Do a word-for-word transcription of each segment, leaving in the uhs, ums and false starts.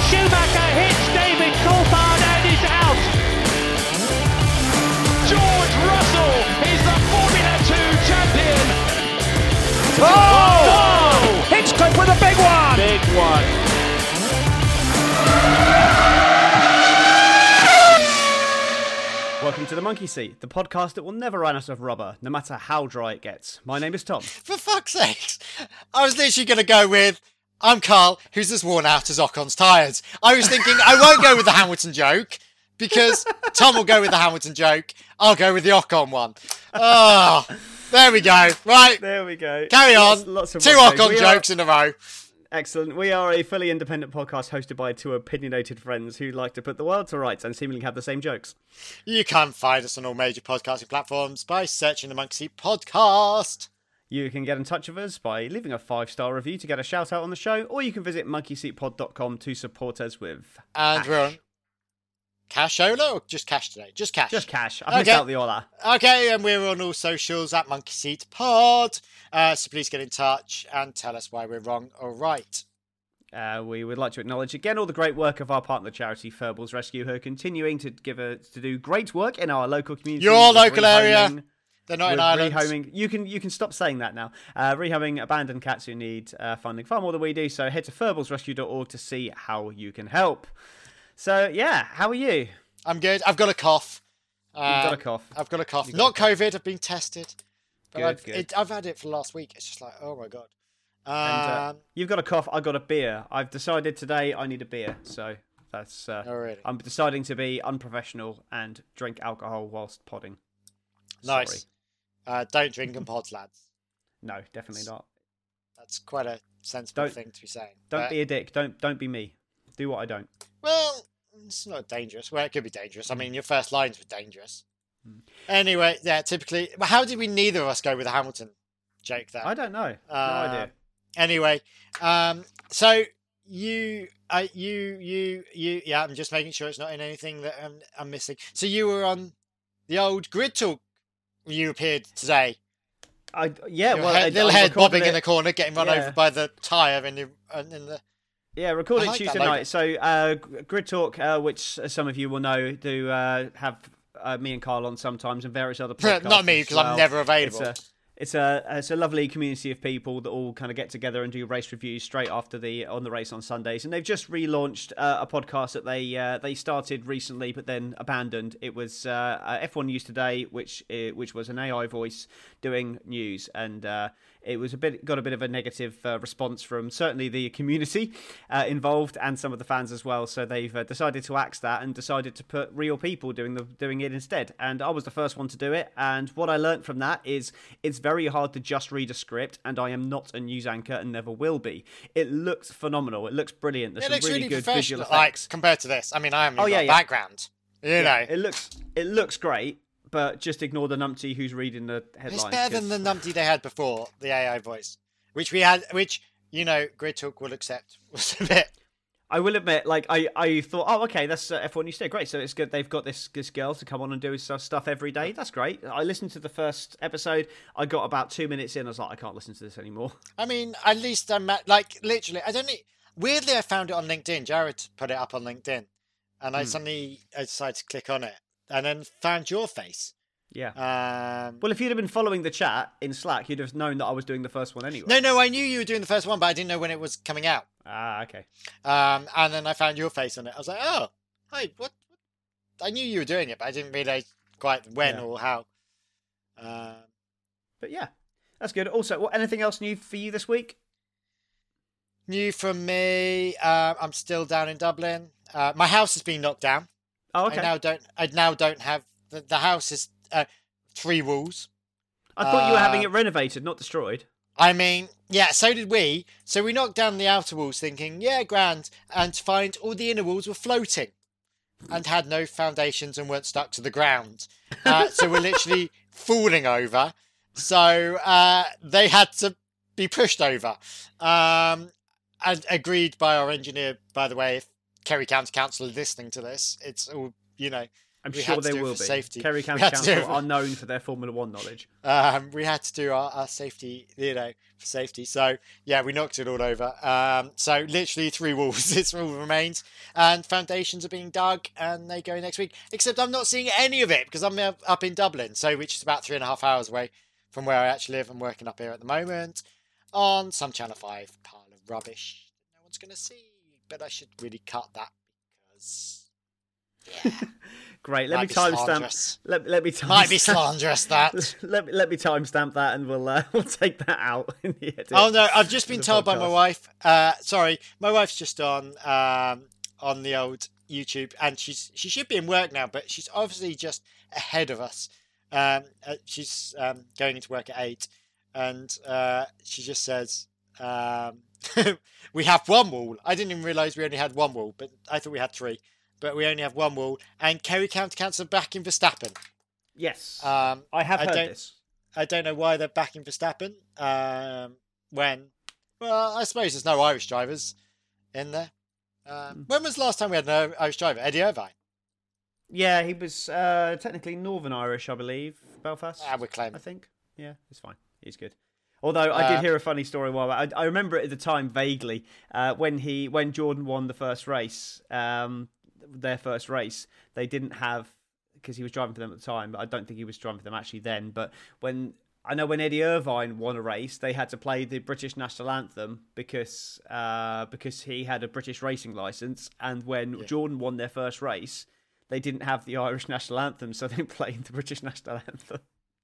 Schumacher hits David Coulthard and is out. George Russell is the Formula Two champion. Oh! Oh! Hinchcliffe with a big one! Big one. Welcome to The Monkey Seat, the podcast that will never run out of rubber, no matter how dry it gets. My name is Tom. For fuck's sakes. I was literally going to go with, I'm Carl, who's as worn out as Ocon's tyres. I was thinking, I won't go with the Hamilton joke, because Tom will go with the Hamilton joke. I'll go with the Ocon one. Oh, there we go. Right. There we go. Carry on. Lots, lots of Two Ocon Ocon we jokes are, in a row. Excellent. We are a fully independent podcast hosted by two opinionated friends who like to put the world to rights and seemingly have the same jokes. You can find us on all major podcasting platforms by searching the Monkey Seat Podcast. You can get in touch with us by leaving a five-star review to get a shout-out on the show, or you can visit monkey seat pod dot com to support us with And cash. we're on Cashola or just cash today? Just cash. Just cash. I've missed Okay. out the hola. Okay, and we're on all socials at Monkey Seat Pod. Uh, so please get in touch and tell us why we're wrong or right. Uh, we would like to acknowledge again all the great work of our partner charity Furballs Rescue, who are continuing to give a, to do great work in our local community. Your with local area. rehoming- They're not in with Ireland. Rehoming. You can you can stop saying that now. Uh, rehoming abandoned cats who need uh, funding far more than we do. So head to furballs rescue dot org to see how you can help. So yeah, how are you? I'm good. I've got a cough. You've got Um, a cough. I've got a cough. You've got Not a cough. COVID. I've been tested. But Good, I've, good. It, I've had it for the last week. It's just like, oh my god. Um, And, uh, you've got a cough. I got a beer. I've decided today I need a beer. So that's. Uh, oh really? I'm deciding to be unprofessional and drink alcohol whilst podding. Nice. Sorry. Uh, don't drink and pods, lads. No, definitely not. That's quite a sensible Don't- thing to be saying. Don't But- be a dick. Don't don't be me. Do what I don't. Well, it's not dangerous. Well, it could be dangerous. I mean, your first lines were dangerous. Mm. Anyway, yeah, typically. Well, how did we neither of us go with the Hamilton joke there? I don't know. No Uh, idea. Anyway, um, so you, uh, you, you, you, yeah, I'm just making sure it's not in anything that I'm, I'm missing. So you were on the old Grid Talk. You appeared today. I yeah. Your Well, head, I, little I head recorded bobbing it- in the corner, getting run Yeah. over by the tyre in the in the. Yeah, recorded I like Tuesday that logo. night. So uh, Grid Talk, uh, which as some of you will know, do uh, have uh, me and Carl on sometimes, and various other podcasts. Not me as because well. I'm never It's available. a, it's a it's a lovely community of people that all kind of get together and do race reviews straight after the on the race on Sundays. And they've just relaunched uh, a podcast that they uh, they started recently, but then abandoned. It was uh, uh, F one News Today, which uh, which was an A I voice doing news, and uh, it was a bit got a bit of a negative uh, response from certainly the community uh, involved and some of the fans as well. So they've uh, decided to axe that and decided to put real people doing the doing it instead. And I was the first one to do it. And what I learnt from that is it's very hard to just read a script, and I am not a news anchor and never will be. It looks phenomenal. It looks brilliant. There's It some looks really, really good visual professional, like effects. compared to this. I mean, I haven't Oh, even yeah, got a yeah. background. You Yeah, know, it looks it looks great, but just ignore the numpty who's reading the headlines. it's better than 'cause- the numpty they had before, the A I voice, which we had, which you know, Grid Talk will accept was a bit. I will admit, like I, I thought, oh, okay, that's uh, F one News Today, great. So it's good they've got this this girl to come on and do stuff stuff every day. That's great. I listened to the first episode. I got about two minutes in. I was like, I can't listen to this anymore. I mean, at least I'm at, like literally. I don't need. Weirdly, I found it on LinkedIn. Jared put it up on LinkedIn, and I Hmm. suddenly I decided to click on it, and then found your face. Yeah. Um, Well, if you'd have been following the chat in Slack, you'd have known that I was doing the first one anyway. no, no, I knew you were doing the first one, but I didn't know when it was coming out. Ah, okay. Um, and then I found your face on it. I was like, oh, hi, what? what? I knew you were doing it, but I didn't realize quite when Yeah. or how. Um, But yeah, that's good. Also, what anything else new for you this week? new from me. Uh, I'm still down in Dublin. Uh, my house has been knocked down. Oh, okay. I now don't. I now don't have the, the house is uh, three walls. I thought you were having uh, it renovated, not destroyed. I mean, yeah, so did we. So we knocked down the outer walls thinking, yeah, grand, and to find all the inner walls were floating and had no foundations and weren't stuck to the ground. Uh, so we're literally falling over. So uh, they had to be pushed over. Um, and agreed by our engineer, by the way, if Kerry County Council are listening to this, it's all, you know. I I'm we sure had to they do it will for be. safety. Kerry We County had to do Council it- are known for their Formula One knowledge. Um, we had to do our, our safety, you know, for safety. So yeah, we knocked it all over. Um, so literally three walls. It's all remains, and foundations are being dug, and they go next week. Except I'm not seeing any of it because I'm up up in Dublin, so which is about three and a half hours away from where I actually live. I'm working up here at the moment on some Channel Five pile of rubbish that no one's going to see. But I should really cut that because yeah, Great. Let might me be timestamp. slanderous. Let, let me timestamp. Might be slanderous that. let me let me timestamp that, and we'll uh, we'll take that out in the edit. Oh no! I've just of been the told by my podcast. wife. Uh, sorry, my wife's just on um, on the old YouTube, and she's she should be in work now, but she's obviously just ahead of us. Um, uh, she's um, going into work at eight, and uh, she just says, um, "We have one wall." I didn't even realise we only had one wall, but I thought we had three. But we only have one wall, and Kerry County Council are backing Verstappen. Yes, Um, I have I heard don't- this. I don't know why they're backing Verstappen. Um, when, well, I suppose there's no Irish drivers in there. Um, when was the last time we had an Irish driver? Eddie Irvine. Yeah, he was uh, technically Northern Irish, I believe. Belfast. I would claim. I think. Yeah, it's fine. He's good. Although I did Uh, hear a funny story a while back. I, I remember it at the time vaguely uh, when he when Jordan won the first race, um, their first race. They didn't have because he was driving for them at the time. But I don't think he was driving for them actually then. But when I know when Eddie Irvine won a race, they had to play the British national anthem because uh, because he had a British racing license. And when Yeah. Jordan won their first race, they didn't have the Irish national anthem, so they played the British national anthem.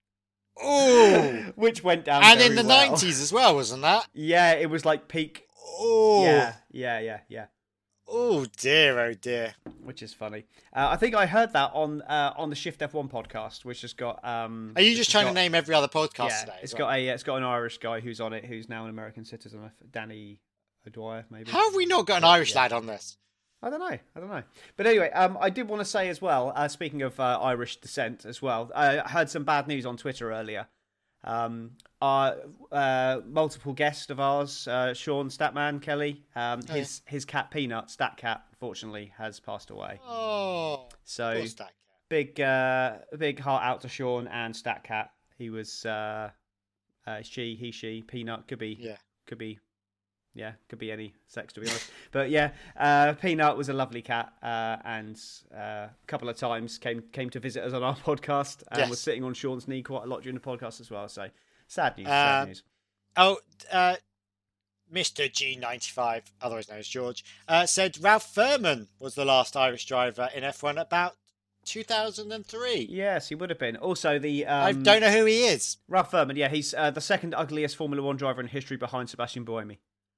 Oh, Which went down and very in the well. nineties as well, wasn't that? Yeah, it was like peak. Oh, Yeah, yeah, yeah, yeah. oh dear, oh dear. Which is funny. Uh, I think I heard that on uh, on the Shift F one podcast, which has got. Um, Are you which just has trying got- to name every other podcast Yeah, today? it's as got well? a it's got an Irish guy who's on it, who's now an American citizen. I th- Danny O'Dwyer, maybe. How have we not got an Irish Yeah. lad on this? I don't know. I don't know. But anyway, um, I did want to say as well. Uh, speaking of uh, Irish descent as well, I heard some bad news on Twitter earlier. Um, our uh, multiple guest of ours, uh, Sean Statman Kelly, um, Oh, his his cat Peanut, Stat Cat, unfortunately has passed away. Oh, So poor Stack. big, uh, big heart out to Sean and Stat Cat. He was uh, uh, she, he, she, Peanut could be, Yeah. could be. Yeah, could be any sex to be honest. But yeah, uh, Peanut was a lovely cat, uh, and uh, a couple of times came came to visit us on our podcast, and Yes. was sitting on Sean's knee quite a lot during the podcast as well. So sad news, Uh, sad news. Oh, uh, Mister G ninety-five, otherwise known as George, uh, said Ralph Furman was the last Irish driver in F one about two thousand three. Yes, he would have been. Also, the um, I don't know who he is. Ralph Furman. Yeah, he's uh, the second ugliest Formula One driver in history behind Sebastian Buemi.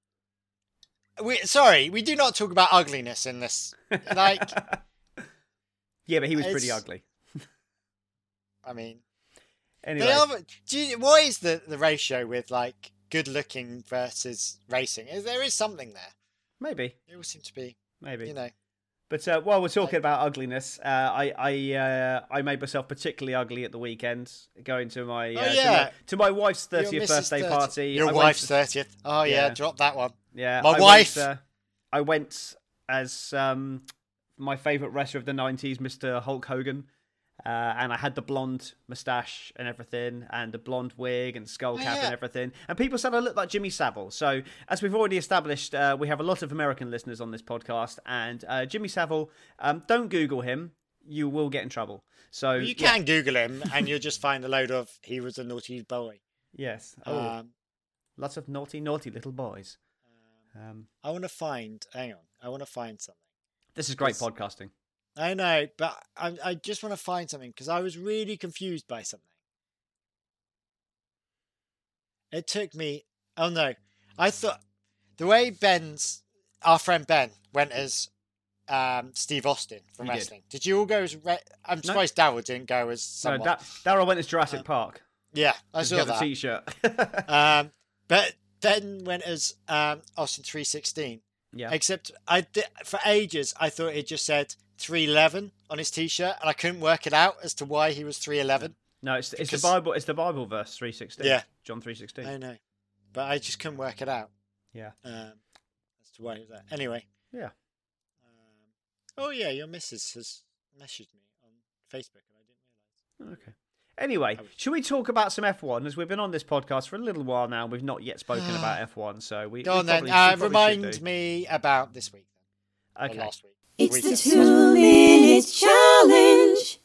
We, sorry, we do not talk about ugliness in this. Like, Yeah, but he was pretty It's- ugly. I mean, Anyway, they are. Do you, what is the, the ratio with like good looking versus racing? Is there is something there? maybe, It all seem to be, maybe. you know. But uh, while we're talking about ugliness, uh, I I uh, I made myself particularly ugly at the weekend, going to my, uh, Oh, to, yeah. my to my wife's Your thirtieth missus birthday thirty party. Your I went wife's to- thirtieth. Oh yeah, Yeah. drop that one. Yeah, My I wife. Went, uh, I went as um, my favourite wrestler of the nineties, Mister Hulk Hogan, uh, and I had the blonde moustache and everything, and the blonde wig and skull Oh, cap yeah. and everything. And people said I looked like Jimmy Savile. So, as we've already established, uh, we have a lot of American listeners on this podcast, and uh, Jimmy Savile. Um, don't Google him; you will get in trouble. So You yeah, can Google him, and you'll just find a load of "he was a naughty boy." yes, oh, Um, lots of naughty, naughty little boys. Um, I want to find. Hang on, I want to find something. this is great Yes. podcasting. I know, but I, I just want to find something because I was really confused by something. It took me. Oh no, I thought the way Ben's, our friend Ben, went as um, Steve Austin from He did. wrestling. Did. you all go as? Re- I'm No. surprised Darryl didn't go as No, someone. da- Daryl went as Jurassic Uh, Park. yeah, I Just saw get the that. T-shirt. Um, but Ben went as um, Austin three sixteen. yeah. Except I di- for ages I thought it just said three eleven on his t-shirt, and I couldn't work it out as to why he was three eleven. No, it's it's the because- Bible. It's the Bible verse three sixteen. Yeah. John three sixteen. I know, but I just couldn't work it out Yeah. um, as to why he was there. Anyway. Yeah. Um, oh yeah, your missus has messaged me on Facebook and I didn't realise. Okay. Anyway, should we talk about some F one? As we've been on this podcast for a little while now, we've not yet spoken about F one, so we. Go we on then. probably, Uh, we probably should remind do. me about this week then. Okay. Or last week. It's Week the of- two minutes challenge.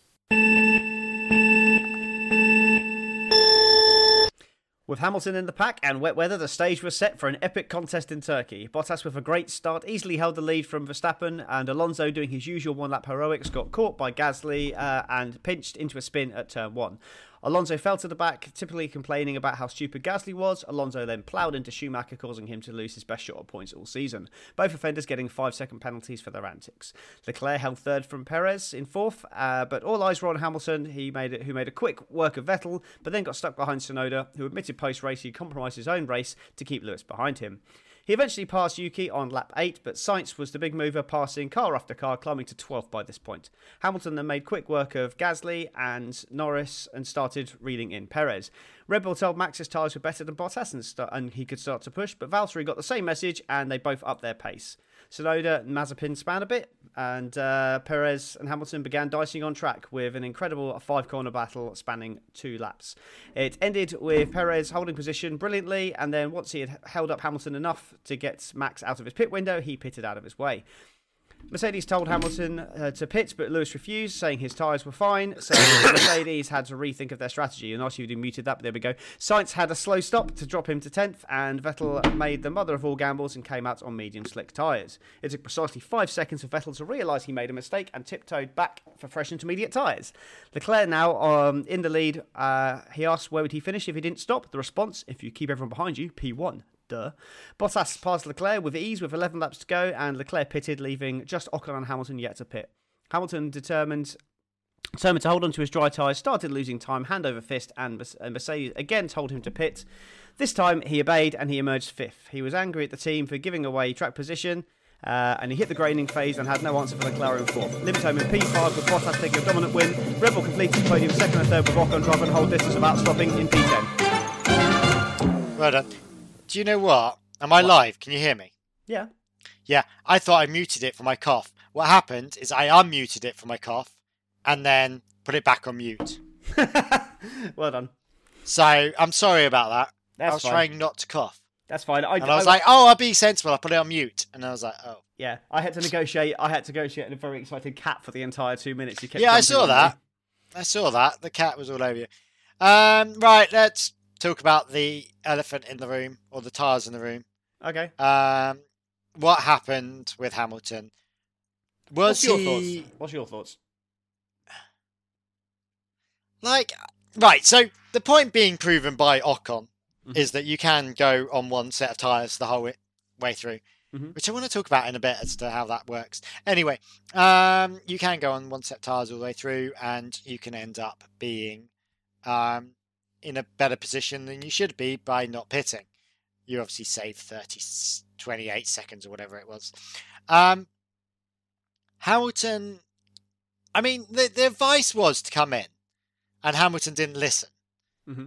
With Hamilton in the pack and wet weather, the stage was set for an epic contest in Turkey. Bottas, with a great start, easily held the lead from Verstappen, and Alonso, doing his usual one-lap heroics, got caught by Gasly uh, and pinched into a spin at turn one. Alonso fell to the back, typically complaining about how stupid Gasly was. Alonso then ploughed into Schumacher, causing him to lose his best shot of points all season. Both offenders getting five-second penalties for their antics. Leclerc held third from Perez in fourth, uh, but all eyes were on Hamilton, he made it, who made a quick work of Vettel, but then got stuck behind Tsunoda, who admitted post-race he compromised his own race to keep Lewis behind him. He eventually passed Yuki on lap eight, but Sainz was the big mover, passing car after car, climbing to twelfth by this point. Hamilton then made quick work of Gasly and Norris and started reeling in Perez. Red Bull told Max his tyres were better than Bottas and, start, and he could start to push, but Valtteri got the same message and they both upped their pace. Tsunoda and Mazepin span a bit, and uh, Perez and Hamilton began dicing on track with an incredible five-corner battle spanning two laps. It ended with Perez holding position brilliantly, and then once he had held up Hamilton enough to get Max out of his pit window, he pitted out of his way. Mercedes told Hamilton uh, to pit, but Lewis refused, saying his tyres were fine, so Mercedes had to rethink of their strategy. And obviously, you muted that, but there we go. Sainz had a slow stop to drop him to tenth, and Vettel made the mother of all gambles and came out on medium slick tyres. It took precisely five seconds for Vettel to realise he made a mistake and tiptoed back for fresh intermediate tyres. Leclerc now um, in the lead. Uh, he asked where would he finish if he didn't stop. The response, if you keep everyone behind you, P one. Duh. Bottas passed Leclerc with ease with eleven laps to go, and Leclerc pitted, leaving just Ocon and Hamilton yet to pit. Hamilton, determined determined to hold on to his dry tyres, started losing time hand over fist, and Mercedes again told him to pit. This time he obeyed and he emerged fifth. He was angry at the team for giving away track position, uh, and he hit the graining phase and had no answer for Leclerc in fourth. Limit home in P five with Bottas taking a dominant win. Red Bull completed podium second and third with Ocon driving whole distance without stopping in P ten. Well done. Do you know what? Am I live? Can you hear me? Yeah. Yeah, I thought I muted it for my cough. What happened is I unmuted it for my cough and then put it back on mute. Well done. So I'm sorry about that. That's I was fine. trying not to cough. That's fine. I, And I was I- like, oh, I'll be sensible. I'll put it on mute. And I was like, oh. yeah, I had to negotiate. I had to negotiate a very excited cat for the entire two minutes. You kept Yeah, I jumping saw on me. that. I saw that. The cat was all over you. Um, right, let's talk about the elephant in the room, or the tyres in the room. Okay. Um, what happened with Hamilton? Was What's your he thoughts? What's your thoughts? like right? So the point being proven by Ocon Mhm. is that you can go on one set of tyres the whole way, way through, Mhm. which I want to talk about in a bit as to how that works. Anyway, um, you can go on one set of tyres all the way through, and you can end up being um, in a better position than you should be by not pitting. You obviously save thirty, twenty-eight seconds or whatever it was. Um, Hamilton, I mean, the, the advice was to come in, and Hamilton didn't listen Mm-hmm.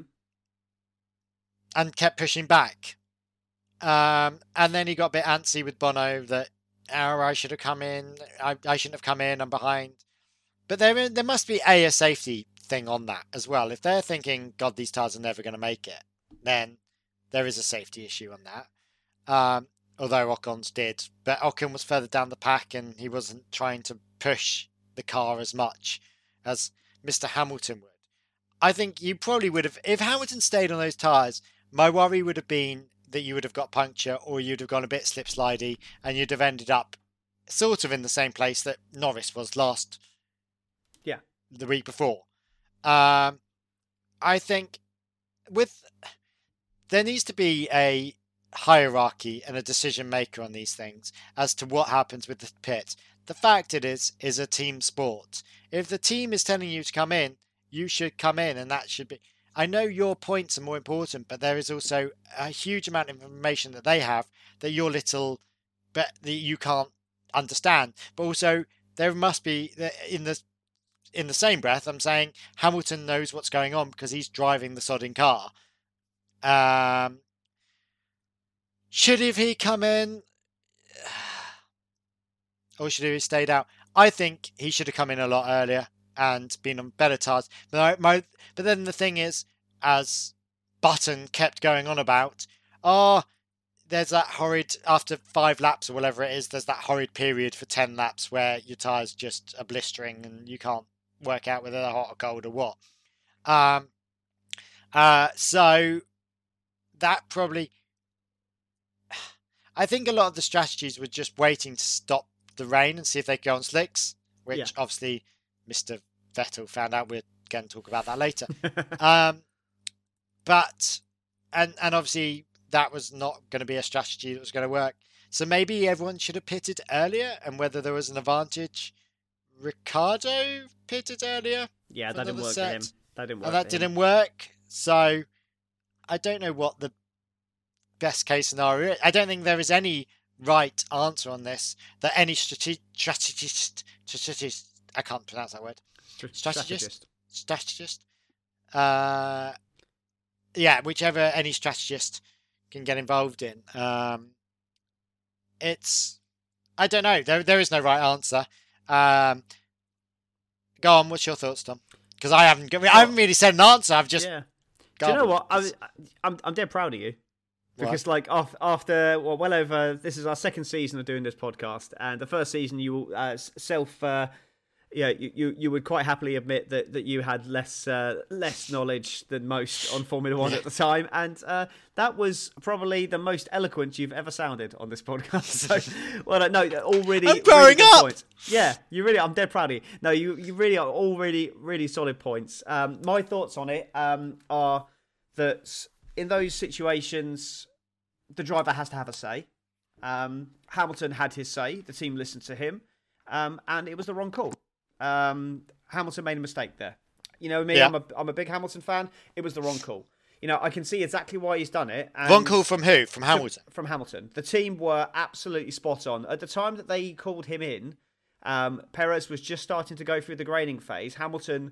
and kept pushing back. Um, and then he got a bit antsy with Bono that, oh, I should have come in, I, I shouldn't have come in, I'm behind. But there, there must be a, a safety thing on that as well. If they're thinking, God, these tyres are never going to make it, then there is a safety issue on that. Um, although Ocon's did. But Ocon was further down the pack and he wasn't trying to push the car as much as Mister Hamilton would. I think you probably would have, if Hamilton stayed on those tyres, my worry would have been that you would have got puncture, or you'd have gone a bit slip slidey and you'd have ended up sort of in the same place that Norris was last Yeah. the week before. Um, I think with there needs to be a hierarchy and a decision maker on these things as to what happens with the pit. The fact it is is a team sport. If the team is telling you to come in, you should come in, and that should be. I know your points are more important, but there is also a huge amount of information that they have that your little, but that you can't understand. But also there must be in the in the same breath, I'm saying Hamilton knows what's going on because he's driving the sodding car. Um, should have he come in, or should he have stayed out? I think he should have come in a lot earlier. and been on better tyres. But, I, my, but then the thing is, as Button kept going on about, oh, there's that horrid, after five laps or whatever it is, there's that horrid period for ten laps where your tyres just are blistering and you can't work out whether they're hot or cold or what. Um, uh, so that probably, I think a lot of the strategies were just waiting to stop the rain and see if they could go on slicks, which Yeah. obviously Mister Vettel found out. We're going to talk about that later. um, but, and, and obviously that was not going to be a strategy that was going to work. So maybe everyone should have pitted earlier, and whether there was an advantage, Ricciardo pitted earlier. Yeah, for that didn't another work set, for him. That didn't work. And that for him. didn't work. So I don't know what the best case scenario is. I don't think there is any right answer on this that any strate- strategist, strategist, I can't pronounce that word. Stra- strategist? Strategist. Uh, yeah, whichever any strategist can get involved in. Um, it's, I don't know. There, there is no right answer. Um, go on. What's your thoughts, Tom? Because I haven't, I haven't really said an answer. I've just. Yeah. Do you know what? I, garbaged. I'm I'm dead proud of you. What? Because like af- after well, well over this is our second season of doing this podcast, and the first season you uh, self uh, yeah you, you you would quite happily admit that, that you had less uh, less knowledge than most on Formula One at the time, and uh, that was probably the most eloquent you've ever sounded on this podcast. So well, no, already I'm growing really good up. points. Yeah, you really. I'm dead proud of you. No, you you really are all really really solid points. Um, my thoughts on it um are that in those situations, the driver has to have a say. Um, Hamilton had his say. The team listened to him, um, and it was the wrong call. Um, Hamilton made a mistake there. You know me, Yeah. I'm a I'm a big Hamilton fan. It was the wrong call. You know, I can see exactly why he's done it. And One call from who? From Hamilton. From Hamilton. The team were absolutely spot on. At the time that they called him in, um, Perez was just starting to go through the graining phase. Hamilton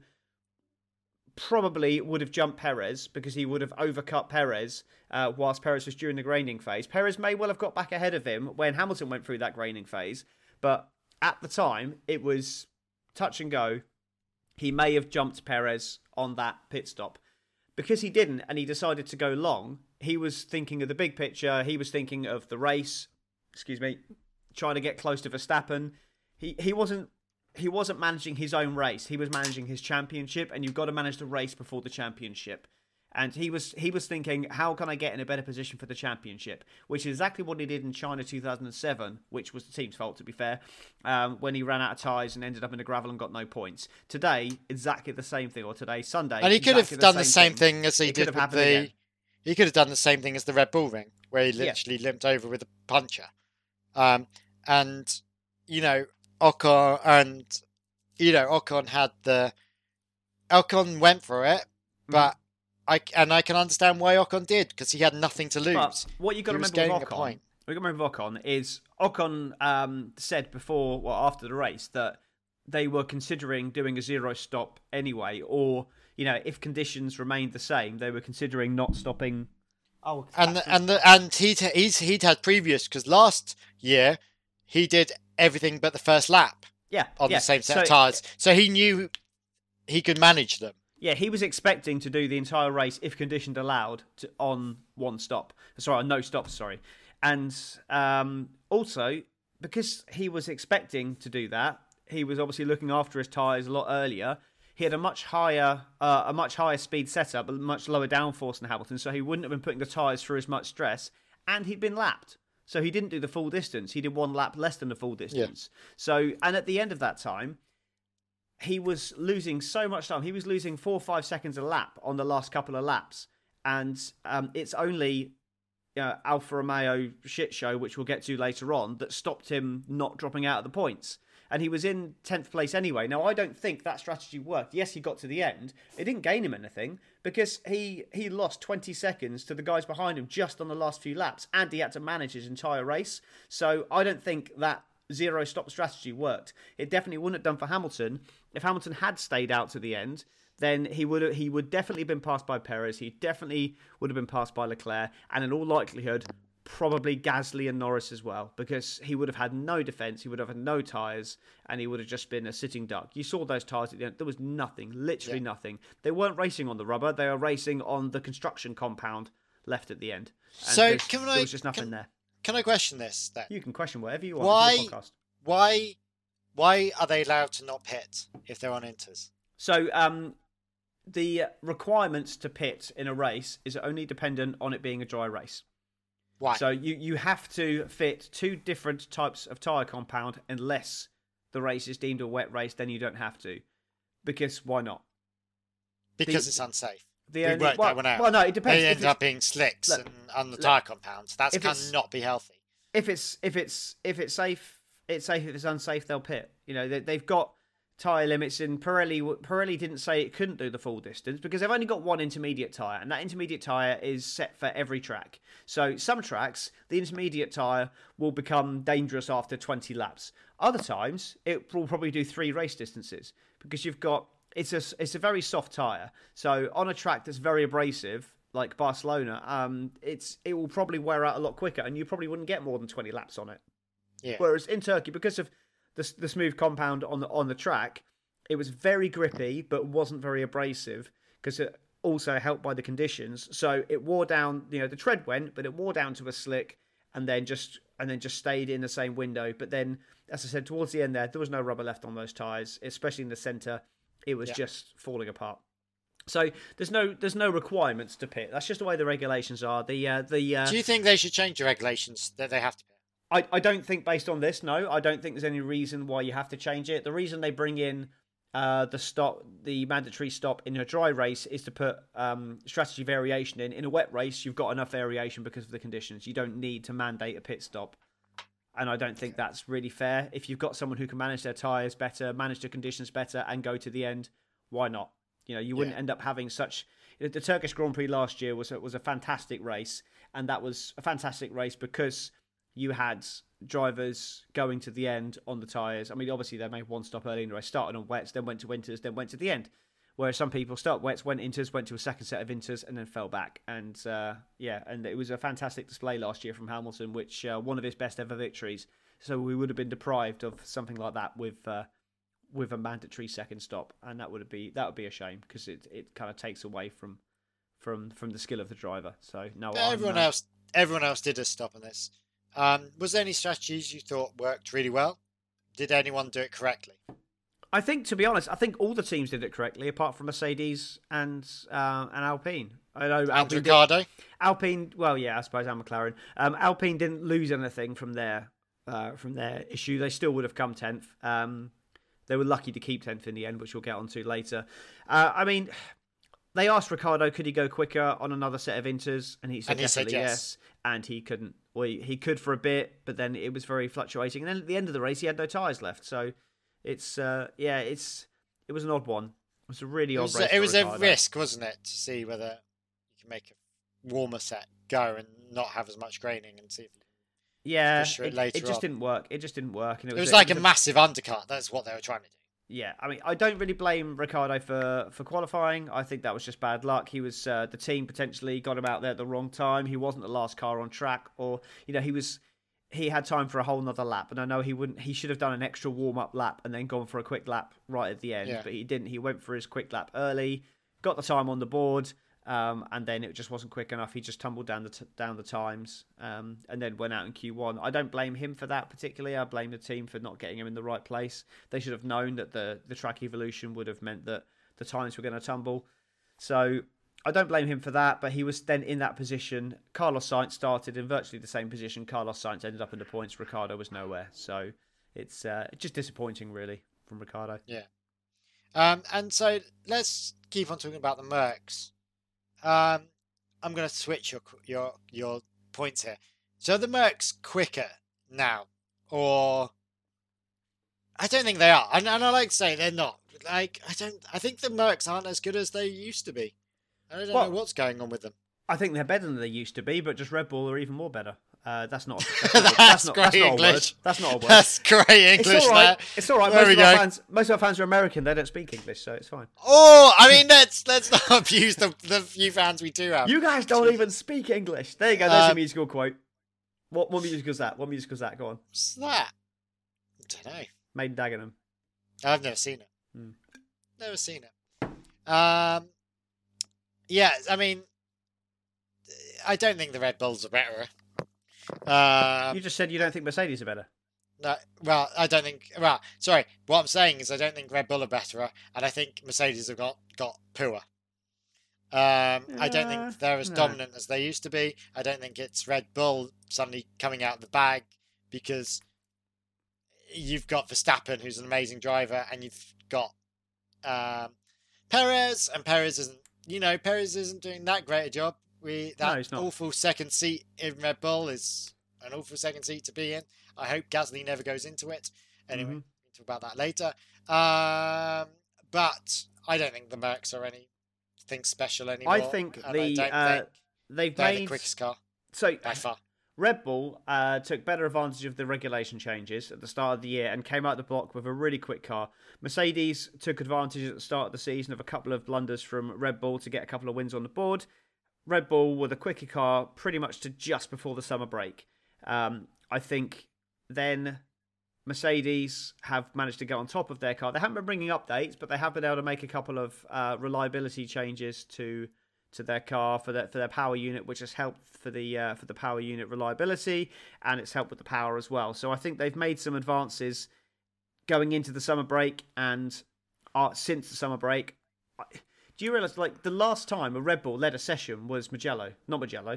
probably would have jumped Perez because he would have overcut Perez uh, whilst Perez was during the graining phase. Perez may well have got back ahead of him when Hamilton went through that graining phase, but at the time it was touch and go. He may have jumped Perez on that pit stop. Because he didn't and he decided to go long, he was thinking of the big picture, he was thinking of the race, excuse me, trying to get close to Verstappen. He he wasn't He wasn't managing his own race. He was managing his championship, and you've got to manage the race before the championship. And he was he was thinking, how can I get in a better position for the championship? Which is exactly what he did in China two thousand seven, which was the team's fault, to be fair, um, when he ran out of tyres and ended up in the gravel and got no points. Today, exactly the same thing, or today, Sunday. And he could exactly have done the same thing. thing as he It could did have with happened the. again. He could have done the same thing as the Red Bull Ring, where he Yeah. literally limped over with a puncher. Um, and you know, Ocon and you know Ocon had the. Ocon went for it, but I and I can understand why Ocon did, because he had nothing to lose. But what you got to He was remember with gaining a Ocon, point. what you got to remember with Ocon is Ocon um, said before, well, after the race, that they were considering doing a zero stop anyway, or you know, if conditions remained the same, they were considering not stopping. Oh, and that's- the, and the, and he'd he's he'd had previous, because last year he did everything but the first lap yeah, on yeah. the same set so, of tyres, so he knew he could manage them. Yeah, he was expecting to do the entire race, if conditioned allowed, to, on one stop. Sorry, on no stops, sorry. And um, also, because he was expecting to do that, he was obviously looking after his tyres a lot earlier. He had a much higher uh, a much higher speed setup, but much lower downforce than Hamilton, so he wouldn't have been putting the tyres through as much stress, and he'd been lapped. So he didn't do the full distance. He did one lap less than the full distance. So, and at the end of that time, he was losing so much time. He was losing four or five seconds a lap on the last couple of laps. And um, it's only you know, Alfa Romeo shit show, which we'll get to later on, that stopped him not dropping out of the points. And he was in tenth place anyway. Now, I don't think that strategy worked. Yes, he got to the end. It didn't gain him anything because he, he lost twenty seconds to the guys behind him just on the last few laps. And he had to manage his entire race. So I don't think that zero stop strategy worked. It definitely wouldn't have done for Hamilton. If Hamilton had stayed out to the end, then he would have, he would definitely have been passed by Perez. He definitely would have been passed by Leclerc, and in all likelihood, probably Gasly and Norris as well, because he would have had no defence, he would have had no tyres, and he would have just been a sitting duck. You saw those tyres at the end. There was nothing, literally yeah. nothing. They weren't racing on the rubber, they were racing on the construction compound left at the end. And so can I, there was just nothing can, there. Can I question this then? You can question whatever you want. Why, why, why are they allowed to not pit if they're on inters? So, um, the requirements to pit in a race is only dependent on it being a dry race. Why? So you, you have to fit two different types of tyre compound unless the race is deemed a wet race, then you don't have to. Because why not? Because the, it's unsafe. The we only, worked well, that one out. Well, no, it depends. They If ended up being slicks look, and on the look, tyre compounds. That if cannot be healthy. If it's if it's if it's safe, it's safe. If it's unsafe, they'll pit. You know, they, they've got tyre limits, and Pirelli Pirelli didn't say it couldn't do the full distance because they've only got one intermediate tyre, and that intermediate tyre is set for every track. So some tracks, the intermediate tyre will become dangerous after twenty laps. Other times, it will probably do three race distances because you've got it's a it's a very soft tyre. So on a track that's very abrasive, like Barcelona, um, it's it will probably wear out a lot quicker, and you probably wouldn't get more than twenty laps on it. Yeah. Whereas in Turkey, because of the the smooth compound on the on the track, it was very grippy, but wasn't very abrasive because it also helped by the conditions. So it wore down. You know, the tread went, but it wore down to a slick, and then just and then just stayed in the same window. But then, as I said, towards the end there, there was no rubber left on those tyres, especially in the centre. It was yeah. just falling apart. So there's no there's no requirements to pit. That's just the way the regulations are. The uh, the uh, Do you think they should change the regulations that they have to pit? I, I don't think based on this, no. I don't think there's any reason why you have to change it. The reason they bring in uh, the stop, the mandatory stop in a dry race is to put um, strategy variation in. In a wet race, you've got enough variation because of the conditions. You don't need to mandate a pit stop. And I don't think that's really fair. If you've got someone who can manage their tyres better, manage the conditions better, and go to the end, why not? You know, you wouldn't yeah. end up having such... The Turkish Grand Prix last year was a, was a fantastic race, and that was a fantastic race because you had drivers going to the end on the tyres. I mean, obviously, they made one stop early in the race, started on wets, then went to winters, then went to the end. Whereas some people start wets, went inters, went to a second set of inters, and then fell back. And uh, yeah, and it was a fantastic display last year from Hamilton, which uh, one of his best ever victories. So we would have been deprived of something like that with uh, with a mandatory second stop, and that would be that would be a shame because it it kind of takes away from from from the skill of the driver. So no, everyone uh, else everyone else did a stop on this. Um, was there any strategies you thought worked really well? Did anyone do it correctly? I think, to be honest, I think all the teams did it correctly, apart from Mercedes and uh, and Alpine. I know and Alpine Ricciardo. Did, Alpine, well, yeah, I suppose, and McLaren. Um, Alpine didn't lose anything from their uh, from their issue. They still would have come tenth. Um, they were lucky to keep tenth in the end, which we'll get onto later. Uh, I mean, they asked Ricciardo, could he go quicker on another set of inters, and he said and he definitely said yes. yes. And he couldn't. Well, he, he could for a bit, but then it was very fluctuating. And then at the end of the race, he had no tyres left. So it's uh, yeah, it's it was an odd one. It was a really it odd was, race. It was Ricciardo. a risk, wasn't it, to see whether you can make a warmer set go and not have as much graining and see if you yeah, it, it, later it just on. didn't work. It just didn't work, and it It was, was like it was a, a massive undercut. That's what they were trying to do. Yeah, I mean, I don't really blame Ricciardo for, for qualifying. I think that was just bad luck. He was uh, the team potentially got him out there at the wrong time. He wasn't the last car on track, or you know, he was he had time for a whole nother lap. And I know he wouldn't. He should have done an extra warm up lap and then gone for a quick lap right at the end, yeah. but he didn't. He went for his quick lap early, got the time on the board. Um, and then it just wasn't quick enough. He just tumbled down the t- down the times, um, and then went out in Q one. I don't blame him for that particularly. I blame the team for not getting him in the right place. They should have known that the, the track evolution would have meant that the times were going to tumble. So I don't blame him for that, but he was then in that position. Carlos Sainz started in virtually the same position. Carlos Sainz ended up in the points. Ricciardo was nowhere. So it's uh, just disappointing, really, from Ricciardo. Yeah. Um, and so let's keep on talking about the Mercs. Um, I'm going to switch your your your points here. So the Mercs quicker now, or I don't think they are, and, and I like to say they're not. Like I don't, I think the Mercs aren't as good as they used to be. I don't well, know what's going on with them. I think they're better than they used to be, but just Red Bull are even more better. Uh, that's not. That's, that's, not, that's not. great That's not English. a word. That's not a word. That's great English. It's all right. There. It's all right. There Most we of go. our fans, most of our fans are American. They don't speak English, so it's fine. Oh, I mean, let's let's not abuse the the few fans we do have. You guys don't even speak English. There you go. There's Um, a musical quote. What what music was that? What music was that? Go on. What's that? I don't know. Maiden Dagenham. I've never seen it. Hmm. Never seen it. Um, yeah, I mean, I don't think the Red Bulls are better. Um, You just said you don't think Mercedes are better. no, well, I don't think. Well, sorry. What I'm saying is, I don't think Red Bull are better, and I think Mercedes have got got poor. Um, I don't Uh, think they're as no. dominant as they used to be. I don't think it's Red Bull suddenly coming out of the bag because you've got Verstappen, who's an amazing driver, and you've got um, Perez, and Perez isn't, you know, Perez isn't doing that great a job. We No, that he's not. awful second seat in Red Bull is an awful second seat to be in. I hope Gasly never goes into it. Anyway, Mhm. we'll talk about that later. Um, but I don't think the Mercs are anything special anymore. I think and the I don't uh, think they've they're made the quickest car so by far. Red Bull uh, took better advantage of the regulation changes at the start of the year and came out the block with a really quick car. Mercedes took advantage at the start of the season of a couple of blunders from Red Bull to get a couple of wins on the board. Red Bull were the quicker car pretty much to just before the summer break. Um, I think then Mercedes have managed to get on top of their car. They haven't been bringing updates, but they have been able to make a couple of uh, reliability changes to to their car for their for their power unit, which has helped for the uh, for the power unit reliability, and it's helped with the power as well. So I think they've made some advances going into the summer break and uh, since the summer break. Do you realise, like, the last time a Red Bull led a session was Mugello, not Mugello,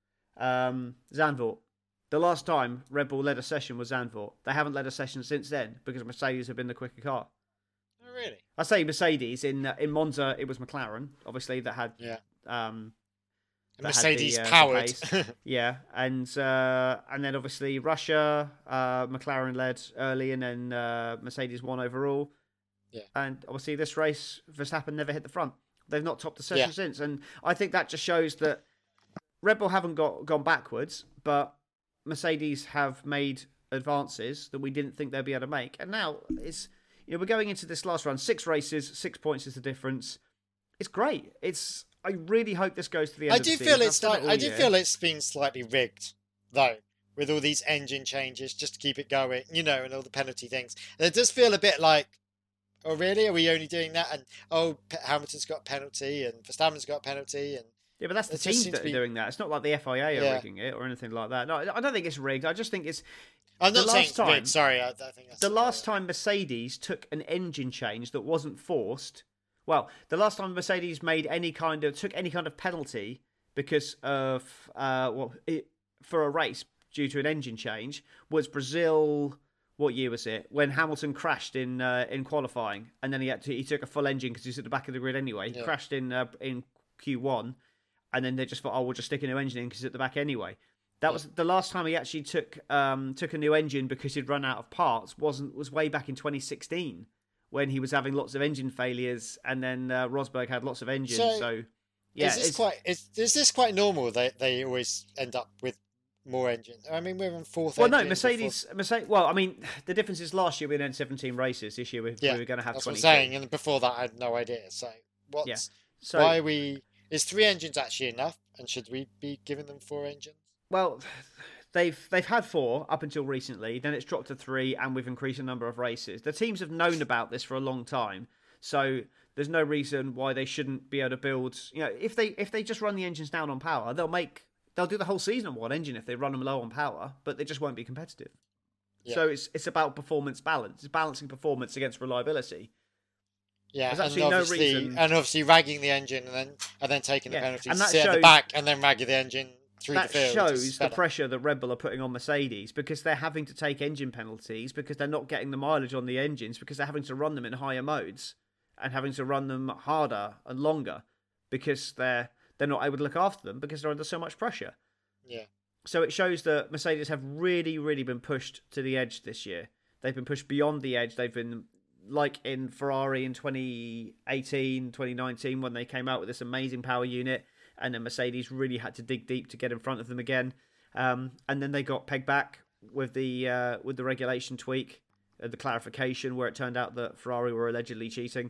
um, Zandvoort. The last time Red Bull led a session was Zandvoort. They haven't led a session since then because Mercedes have been the quicker car. Oh, really? I say Mercedes in uh, in Monza. It was McLaren, obviously, that had Yeah. um, that had Mercedes the, uh, the powered. pace. Yeah, and uh, and then obviously Russia, uh, McLaren led early, and then uh, Mercedes won overall. Yeah. And obviously this race, Verstappen never hit the front. They've not topped the session Yeah. since, and I think that just shows that Red Bull haven't got gone backwards, but Mercedes have made advances that we didn't think they'd be able to make. And now it's, you know, we're going into this last run, six races, six points is the difference. It's great. It's I really hope this goes to the end I of the do season. feel I've it's said it like, all I do year. feel it's been slightly rigged though, with all these engine changes just to keep it going, you know, and all the penalty things. And it does feel a bit like, oh really? Are we only doing that? And oh, P- Hamilton's got a penalty, and Verstappen's got a penalty, and Yeah, but that's the It just teams seems that to are be- doing that. It's not like the F I A are Yeah. rigging it or anything like that. No, I don't think it's rigged. I just think it's I'm The not saying last it's time- rigged. Sorry, I, I think that's the last time Mercedes took an engine change that wasn't forced. Well, the last time Mercedes made any kind of took any kind of penalty because of uh, well, it, for a race due to an engine change was Brazil. What year was it? When Hamilton crashed in uh, in qualifying, and then he had to, he took a full engine because he was at the back of the grid anyway. He Yeah. crashed in uh, in Q one, and then they just thought, oh, we'll just stick a new engine in because it's at the back anyway. That was the last time he actually took um, took a new engine because he'd run out of parts. wasn't was way back in twenty sixteen when he was having lots of engine failures, and then uh, Rosberg had lots of engines. So, So, yeah, is this it's, quite is, is this quite normal? They they always end up with more engines. I mean, we're in fourth. well, no, engines or Mercedes, Mercedes. Well, I mean, the difference is last year we had seventeen races. This year we, Yeah, we were going to have That's what I'm twenty. saying. And before that, I had no idea. So, what's Yeah. So, why are we? Is three engines actually enough? And should we be giving them four engines? well, they've they've had four up until recently. Then it's dropped to three, and we've increased the number of races. The teams have known about this for a long time, so there's no reason why they shouldn't be able to build. You know, if they if they just run the engines down on power, they'll make they'll do the whole season on one engine if they run them low on power, but they just won't be competitive. Yeah. So it's it's about performance balance. It's balancing performance against reliability. Yeah, There's and actually no obviously, reason- and obviously ragging the engine and then and then taking Yeah, the penalties, and that sit at the shows- back and then ragging the engine through That the field. shows is the better. pressure that Red Bull are putting on Mercedes because they're having to take engine penalties because they're not getting the mileage on the engines because they're having to run them in higher modes and having to run them harder and longer because they're they're not able to look after them because they're under so much pressure. Yeah, So it shows that Mercedes have really, really been pushed to the edge this year. They've been pushed beyond the edge. They've been like in Ferrari in twenty eighteen, twenty nineteen when they came out with this amazing power unit, and then Mercedes really had to dig deep to get in front of them again. Um, and then they got pegged back with the uh, with the regulation tweak, uh, the clarification where it turned out that Ferrari were allegedly cheating.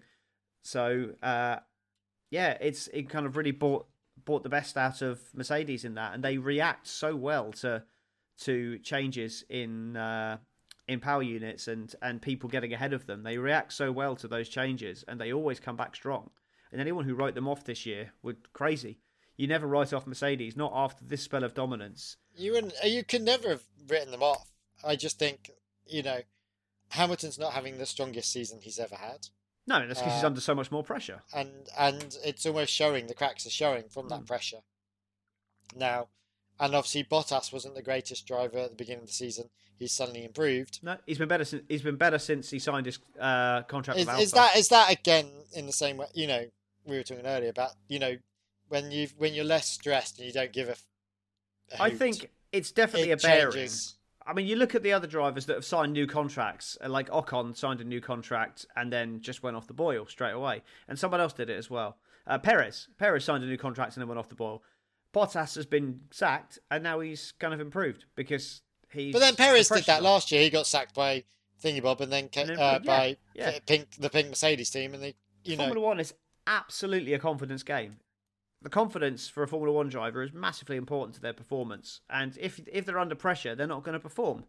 So uh, yeah, it's it kind of really brought brought the best out of Mercedes in that, and they react so well to to changes in uh, in power units and, and people getting ahead of them. They react so well to those changes, and they always come back strong. And anyone who wrote them off this year were crazy. You never write off Mercedes, not after this spell of dominance. You wouldn't, you could never have written them off. I just think, you know, Hamilton's not having the strongest season he's ever had. No, that's because uh, he's under so much more pressure. And and it's almost showing, the cracks are showing from that mm. pressure. Now, and obviously Bottas wasn't the greatest driver at the beginning of the season. He's suddenly improved. No, he's been better since he's been better since he signed his uh, contract is, with Alfa. Is that is that again in the same way? You know, we were talking earlier about, you know, when you when you're less stressed and you don't give a. a I hoot, think it's definitely it a bearing. Changes. I mean, you look at the other drivers that have signed new contracts, like Ocon signed a new contract and then just went off the boil straight away, and someone else did it as well. Uh, Perez, Perez signed a new contract and then went off the boil. Bottas has been sacked and now he's kind of improved because he's. But then Perez did that last year. He got sacked by Thingy Bob and then, and then uh, yeah, by yeah. Pink, the Pink Mercedes team, and they, you Formula know, One is absolutely a confidence game. The confidence for a Formula One driver is massively important to their performance, and if if they're under pressure, they're not going to perform.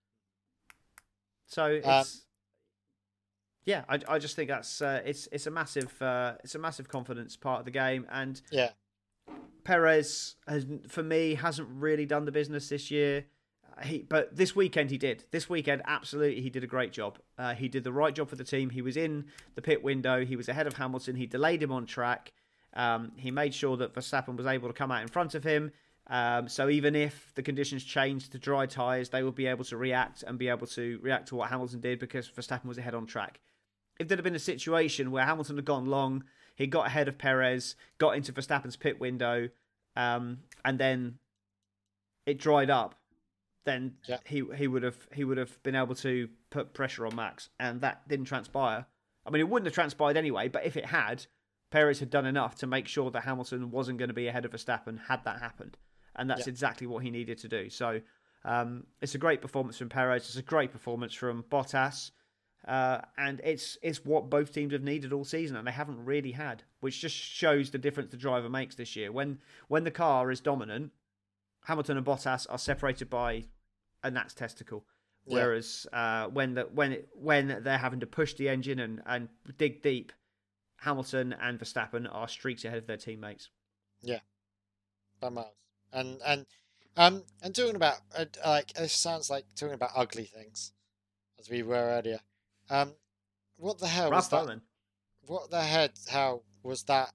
So it's um, yeah, I, I just think that's uh, it's it's a massive uh, it's a massive confidence part of the game, and yeah, Perez has for me hasn't really done the business this year. He but this weekend he did. This weekend absolutely he did a great job. Uh, he did the right job for the team. He was in the pit window. He was ahead of Hamilton. He delayed him on track. Um, he made sure that Verstappen was able to come out in front of him. Um, so even if the conditions changed to dry tyres, they would be able to react and be able to react to what Hamilton did because Verstappen was ahead on track. If there'd have been a situation where Hamilton had gone long, he got ahead of Perez, got into Verstappen's pit window, um, and then it dried up, then yeah. he he would have he would have been able to put pressure on Max, and that didn't transpire. I mean, it wouldn't have transpired anyway, but if it had, Perez had done enough to make sure that Hamilton wasn't going to be ahead of Verstappen had that happened. And that's yeah. exactly what he needed to do. So um, it's a great performance from Perez. It's a great performance from Bottas. Uh, and it's it's what both teams have needed all season, and they haven't really had, which just shows the difference the driver makes this year. When when the car is dominant, Hamilton and Bottas are separated by a gnat's testicle. Yeah. Whereas uh, when the, when it, when they're having to push the engine and, and dig deep, Hamilton and Verstappen are streaks ahead of their teammates. Yeah, by miles. And and um and talking about uh, like this sounds like talking about ugly things, as we were earlier. Um, what the hell Ralph was that? What the head? How was that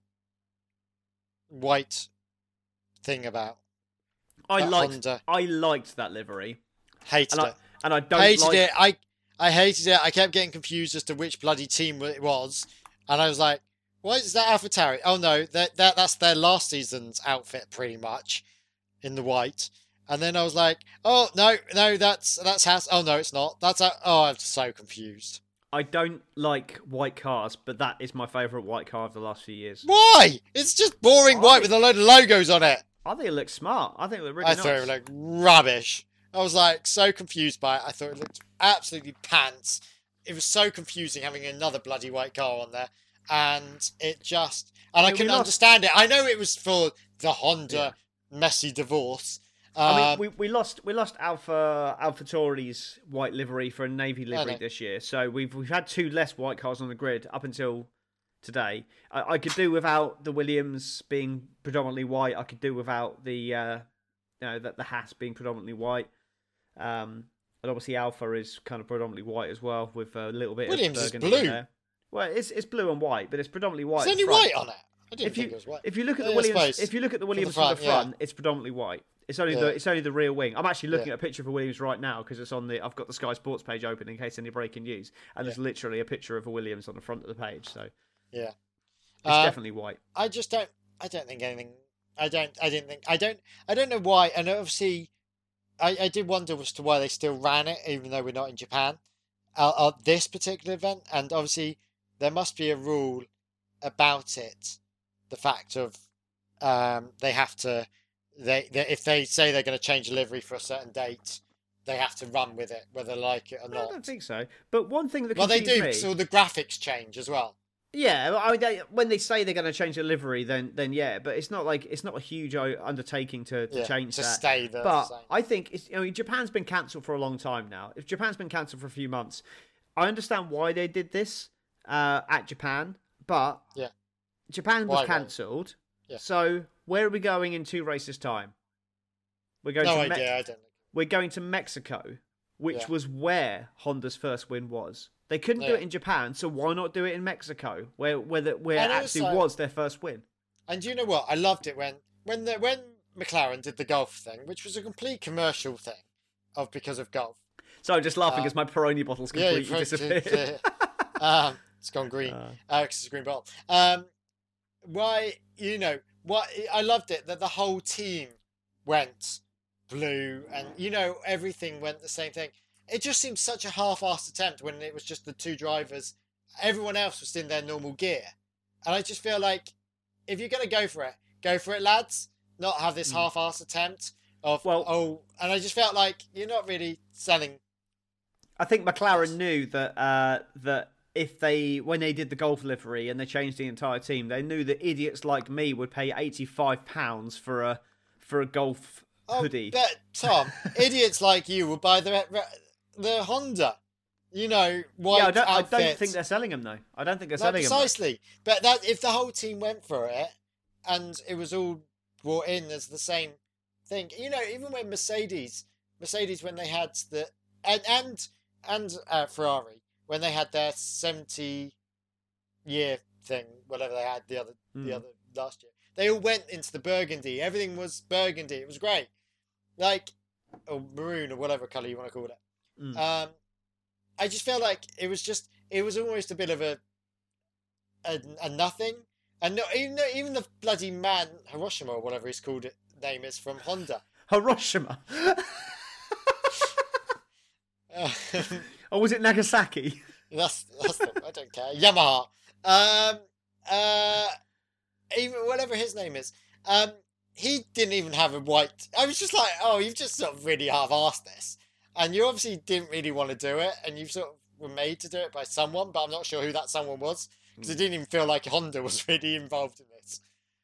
white thing about? I that liked. Honda? I liked that livery. Hated and it. I, and I don't hated like... it. I I hated it. I kept getting confused as to which bloody team it was. And I was like, why is that AlphaTauri? Oh no, that, that that's their last season's outfit pretty much, in the white. And then I was like, oh no, no, that's that's Haas. Oh no, it's not. That's a, oh, I'm so confused. I don't like white cars, but that is my favourite white car of the last few years. Why? It's just boring I white think, with a load of logos on it. I think it looks smart. I think it looked really I nice. thought it looked rubbish. I was like so confused by it. I thought it looked absolutely pants. It was so confusing having another bloody white car on there. And it just... And I, mean, I couldn't understand it. I know it was for the Honda yeah. messy divorce. Um, I mean, we, we lost we lost Alpha AlphaTauri's white livery for a navy livery this year. So we've we've had two less white cars on the grid up until today. I, I could do without the Williams being predominantly white. I could do without the uh, you know the, the Haas being predominantly white. Um, and obviously Alpha is kind of predominantly white as well, with a little bit Williams of is burgundy blue. in there. Well, it's it's blue and white, but it's predominantly white. Is there any white on it? I didn't if think you, it was white. If you look at yeah, the Williams, if you look at the Williams from the front, the front yeah. it's predominantly white. It's only yeah. the it's only the rear wing. I'm actually looking yeah. at a picture of a Williams right now because it's on the. I've got the Sky Sports page open in case any breaking news, and yeah. there's literally a picture of a Williams on the front of the page. So yeah, it's uh, definitely white. I just don't. I don't think anything. I don't. I didn't think. I don't. I don't know why. And obviously, I, I did wonder as to why they still ran it, even though we're not in Japan, uh, at this particular event. And obviously, there must be a rule about it. The fact of um, they have to. They, they if they say they're going to change a livery for a certain date, they have to run with it, whether they like it or No, not. I don't think so. But one thing that well, they do. me, So the graphics change as well. Yeah, I mean, they, when they say they're going to change the livery, then then yeah, but it's not like it's not a huge o- undertaking to, to Yeah, change to that. stay the but same. I think it's, I mean, Japan's been cancelled for a long time now. If Japan's been cancelled for a few months, I understand why they did this uh, at Japan, but Yeah. Japan Why, was why? cancelled. Yeah. So where are we going in two races' time? We're going No to idea. Me- I don't know. we're going to Mexico, which Yeah. was where Honda's first win was. They couldn't do Yeah. it in Japan, so why not do it in Mexico, where where the, where And actually also- was their first win? And you know what? I loved it when when the, when McLaren did the golf thing, which was a complete commercial thing, of because of golf. So I'm just laughing Uh, because my Peroni bottle's Yeah, completely you disappeared. um, it's gone green. Uh. Uh, 'cause it's a green bottle. Um, why? You know what? I loved it that the whole team went blue, and you know everything went the same thing. It just seemed such a half-assed attempt when it was just the two drivers. Everyone else was in their normal gear. And I just feel like if you're going to go for it, go for it, lads. Not have this Mm. half-assed attempt of, Well- oh, and I just felt like you're not really selling. I think McLaren knew that uh, that if they when they did the golf livery and they changed the entire team, they knew that idiots like me would pay eighty-five pounds for a for a golf Oh, hoodie. but Tom, idiots like you will buy the the Honda. You know, white yeah, I don't, I outfit. don't think they're selling them though. I don't think they're No, selling them. precisely. But that if the whole team went for it and it was all brought in as the same thing, you know, even when Mercedes, Mercedes when they had the and and and uh, Ferrari when they had their seventy year thing, whatever they had the other Mm. the other last year, they all went into the burgundy. Everything was burgundy. It was great, like or maroon or whatever color you want to call it. Mm. Um, I just felt like it was just it was almost a bit of a a, a nothing, and no, even though- even the bloody man Hiroshima or whatever his called it name is from Honda. Hiroshima. Uh, Or was it Nagasaki? that's that's the, I don't care. Yamaha. Um. Uh. Even whatever his name is. Um. He didn't even have a white. I was just like, oh, you've just sort of really half-assed this, and you obviously didn't really want to do it, and you sort of were made to do it by someone, but I'm not sure who that someone was because it didn't even feel like Honda was really involved in this.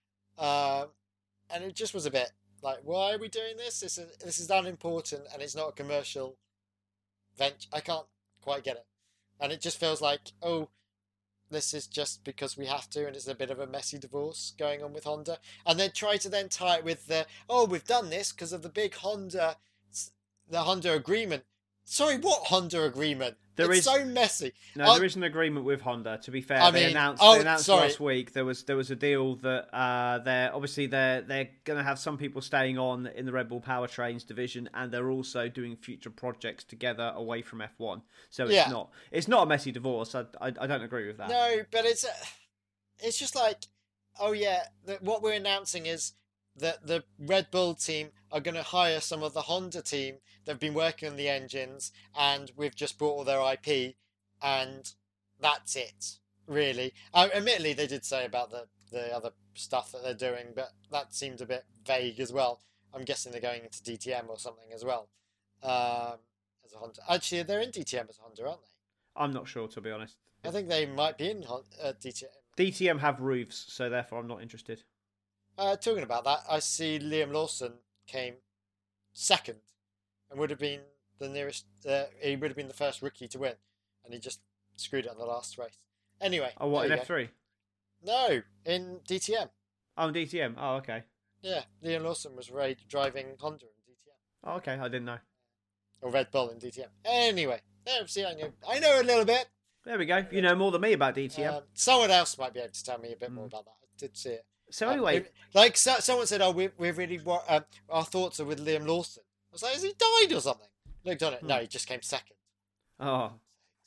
Um. And it just was a bit like, why are we doing this? This is this is unimportant, and it's not a commercial venture. I can't quite get it, and it just feels like, oh, this is just because we have to, and it's a bit of a messy divorce going on with Honda. And then try to then tie it with the, oh, we've done this because of the big Honda, the Honda agreement. Sorry, what Honda agreement? There it's is- so messy. No, Oh, there is an agreement with Honda. To be fair, I they mean- announced oh, they announced sorry. last week there was there was a deal that uh, they're obviously they're they're going to have some people staying on in the Red Bull Powertrains division, and they're also doing future projects together away from F one. So it's Yeah. not it's not a messy divorce. I, I I don't agree with that. No, but it's uh, it's just like, oh yeah, the, what we're announcing is that the Red Bull team are going to hire some of the Honda team that have been working on the engines, and we've just bought all their I P, and that's it, really. Uh, admittedly, they did say about the, the other stuff that they're doing, but that seemed a bit vague as well. I'm guessing they're going into D T M or something as well. Um, as a Honda. Actually, they're in D T M as a Honda, aren't they? I'm not sure, to be honest. I think they might be in Hon- uh, D T M. D T M have roofs, so therefore I'm not interested. Uh, talking about that, I see Liam Lawson came second and would have been the nearest. Uh, he would have been the first rookie to win, and he just screwed it on the last race. Anyway, Oh, what, there in you F three? go. No, in D T M. Oh, in D T M. Oh, okay. Yeah, Liam Lawson was ra- driving Honda in D T M Oh, okay. I didn't know. or Red Bull in D T M. Anyway, there, see, I know, I know a little bit. There we go. You know more than me about D T M. Um, someone else might be able to tell me a bit more Mm. about that. I did see it. so Um, anyway, it- like so, someone said, "Oh, we we're really wor- um, our thoughts are with Liam Lawson." I was like, "Has he died or something?" Looked on it. No, Hmm. he just came second. oh,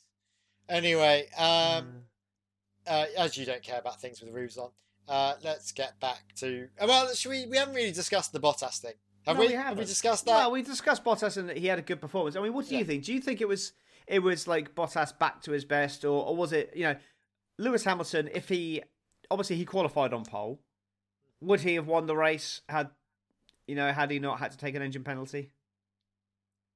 Anyway, um, Mm. uh, as you don't care about things with roofs on, uh, let's get back to. uh, Well, should we? We haven't really discussed the Bottas thing, have No, we? we have we haven't. discussed that? Well, we discussed Bottas and that he had a good performance. I mean, what do Yeah. you think? Do you think it was it was like Bottas back to his best, or, or was it, you know, Lewis Hamilton? If he obviously he qualified on pole, would he have won the race had you know had he not had to take an engine penalty?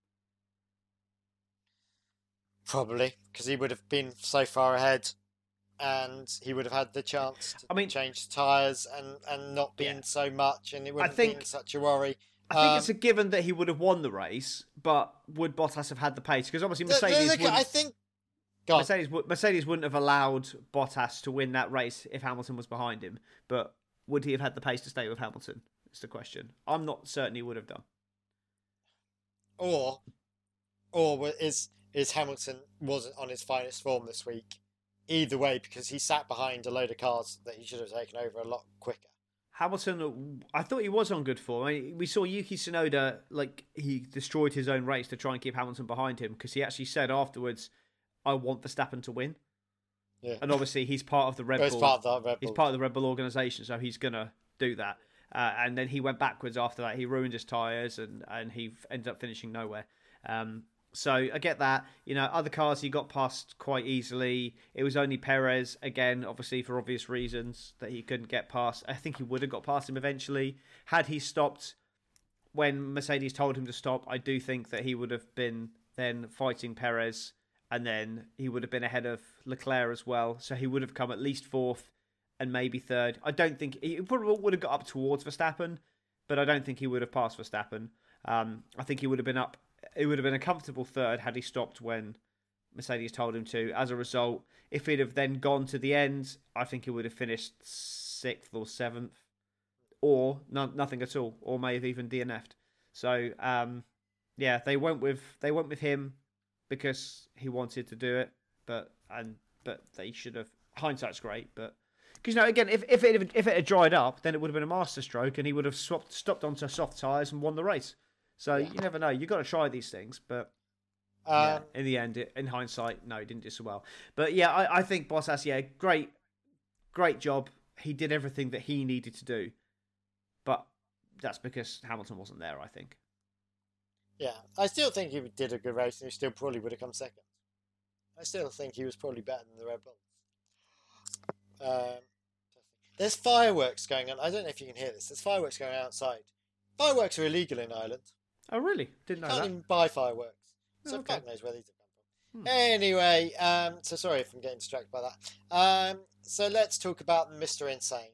Probably because he would have been so far ahead and he would have had the chance to I mean, change tyres and, and not been Yeah. so much, and it wouldn't have think- been such a worry. I think Um, it's a given that he would have won the race, but would Bottas have had the pace? Because obviously th- Mercedes, look, wouldn't, I think. Go on. Mercedes, would- Mercedes wouldn't have allowed Bottas to win that race if Hamilton was behind him. But would he have had the pace to stay with Hamilton? Is the question. I'm not certain he would have done. Or, or is is Hamilton wasn't on his finest form this week? Either way, because he sat behind a load of cars that he should have taken over a lot quicker. Hamilton, I thought he was on good form. I mean, we saw Yuki Tsunoda, like, he destroyed his own race to try and keep Hamilton behind him because he actually said afterwards, I want Verstappen to win. Yeah. And obviously he's part of the Red But it's Bull. part of the Red He's Bull. part of the Red Bull organisation, so he's going to do that. Uh, and then he went backwards after that. He ruined his tyres and, and he ended up finishing nowhere. Um, so I get that. You know, other cars he got past quite easily. It was only Perez, again, obviously for obvious reasons, that he couldn't get past. I think he would have got past him eventually. Had he stopped when Mercedes told him to stop, I do think that he would have been then fighting Perez, and then he would have been ahead of Leclerc as well. So he would have come at least fourth and maybe third. I don't think he probably would have got up towards Verstappen, but I don't think he would have passed Verstappen. Um, I think he would have been up. It would have been a comfortable third had he stopped when Mercedes told him to. As a result, if he'd have then gone to the end, I think he would have finished sixth or seventh, or no, nothing at all, or may have even D N F'd. So um, yeah, they went with they went with him because he wanted to do it, but and but they should have. Hindsight's great, but because you know, again, if if it if it had dried up, then it would have been a masterstroke, and he would have swapped stopped onto soft tyres and won the race. So Yeah. you never know. You've got to try these things, but Um, yeah, in the end, it, in hindsight, no, he didn't do so well. But yeah, I, I think Bottas, yeah, great, great job. He did everything that he needed to do, but that's because Hamilton wasn't there, I think. Yeah, I still think he did a good race, and he still probably would have come second. I still think he was probably better than the Red Bulls. Um, there's fireworks going on. I don't know if you can hear this. There's fireworks going on outside. Fireworks are illegal in Ireland. Oh, really? Didn't know Can't that. even buy fireworks. So Oh, okay. fuck knows where these have come from. Hmm. Anyway, um, so sorry if I'm getting distracted by that. Um, so let's talk about Mister Insane.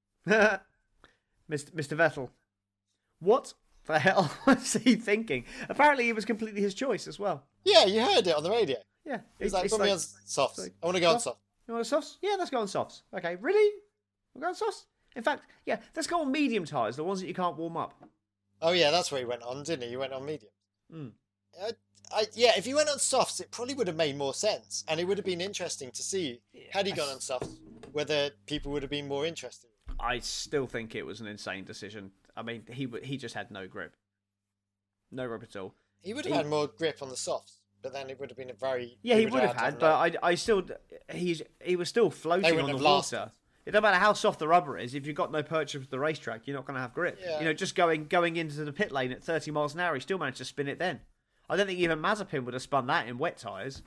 Mister Mister Vettel. What the hell was he thinking? Apparently, it was completely his choice as well. Yeah, you heard it on the radio. Yeah, He's it's- like, it's put me like- on softs. like, I want to go on soft? soft. You want softs? Yeah, let's go on softs. Okay, really? We'll go on softs? In fact, yeah, let's go on medium tyres, the ones that you can't warm up. Oh yeah, that's what he went on, didn't he? He went on medium. Mm. Uh, I, yeah, if he went on softs, it probably would have made more sense, and it would have been interesting to see had he gone on softs whether people would have been more interested. I still think it was an insane decision. I mean, he w- he just had no grip. No grip at all. He would have He- had more grip on the softs, but then it would have been a very Yeah, he would have to had, like- but I, I still, he's he was still floating on wouldn't the have water. lasted. It doesn't matter how soft the rubber is. If you've got no purchase with the racetrack, you're not going to have grip. Yeah. You know, just going going into the pit lane at thirty miles an hour, he still managed to spin it then. I don't think even Mazepin would have spun that in wet tyres.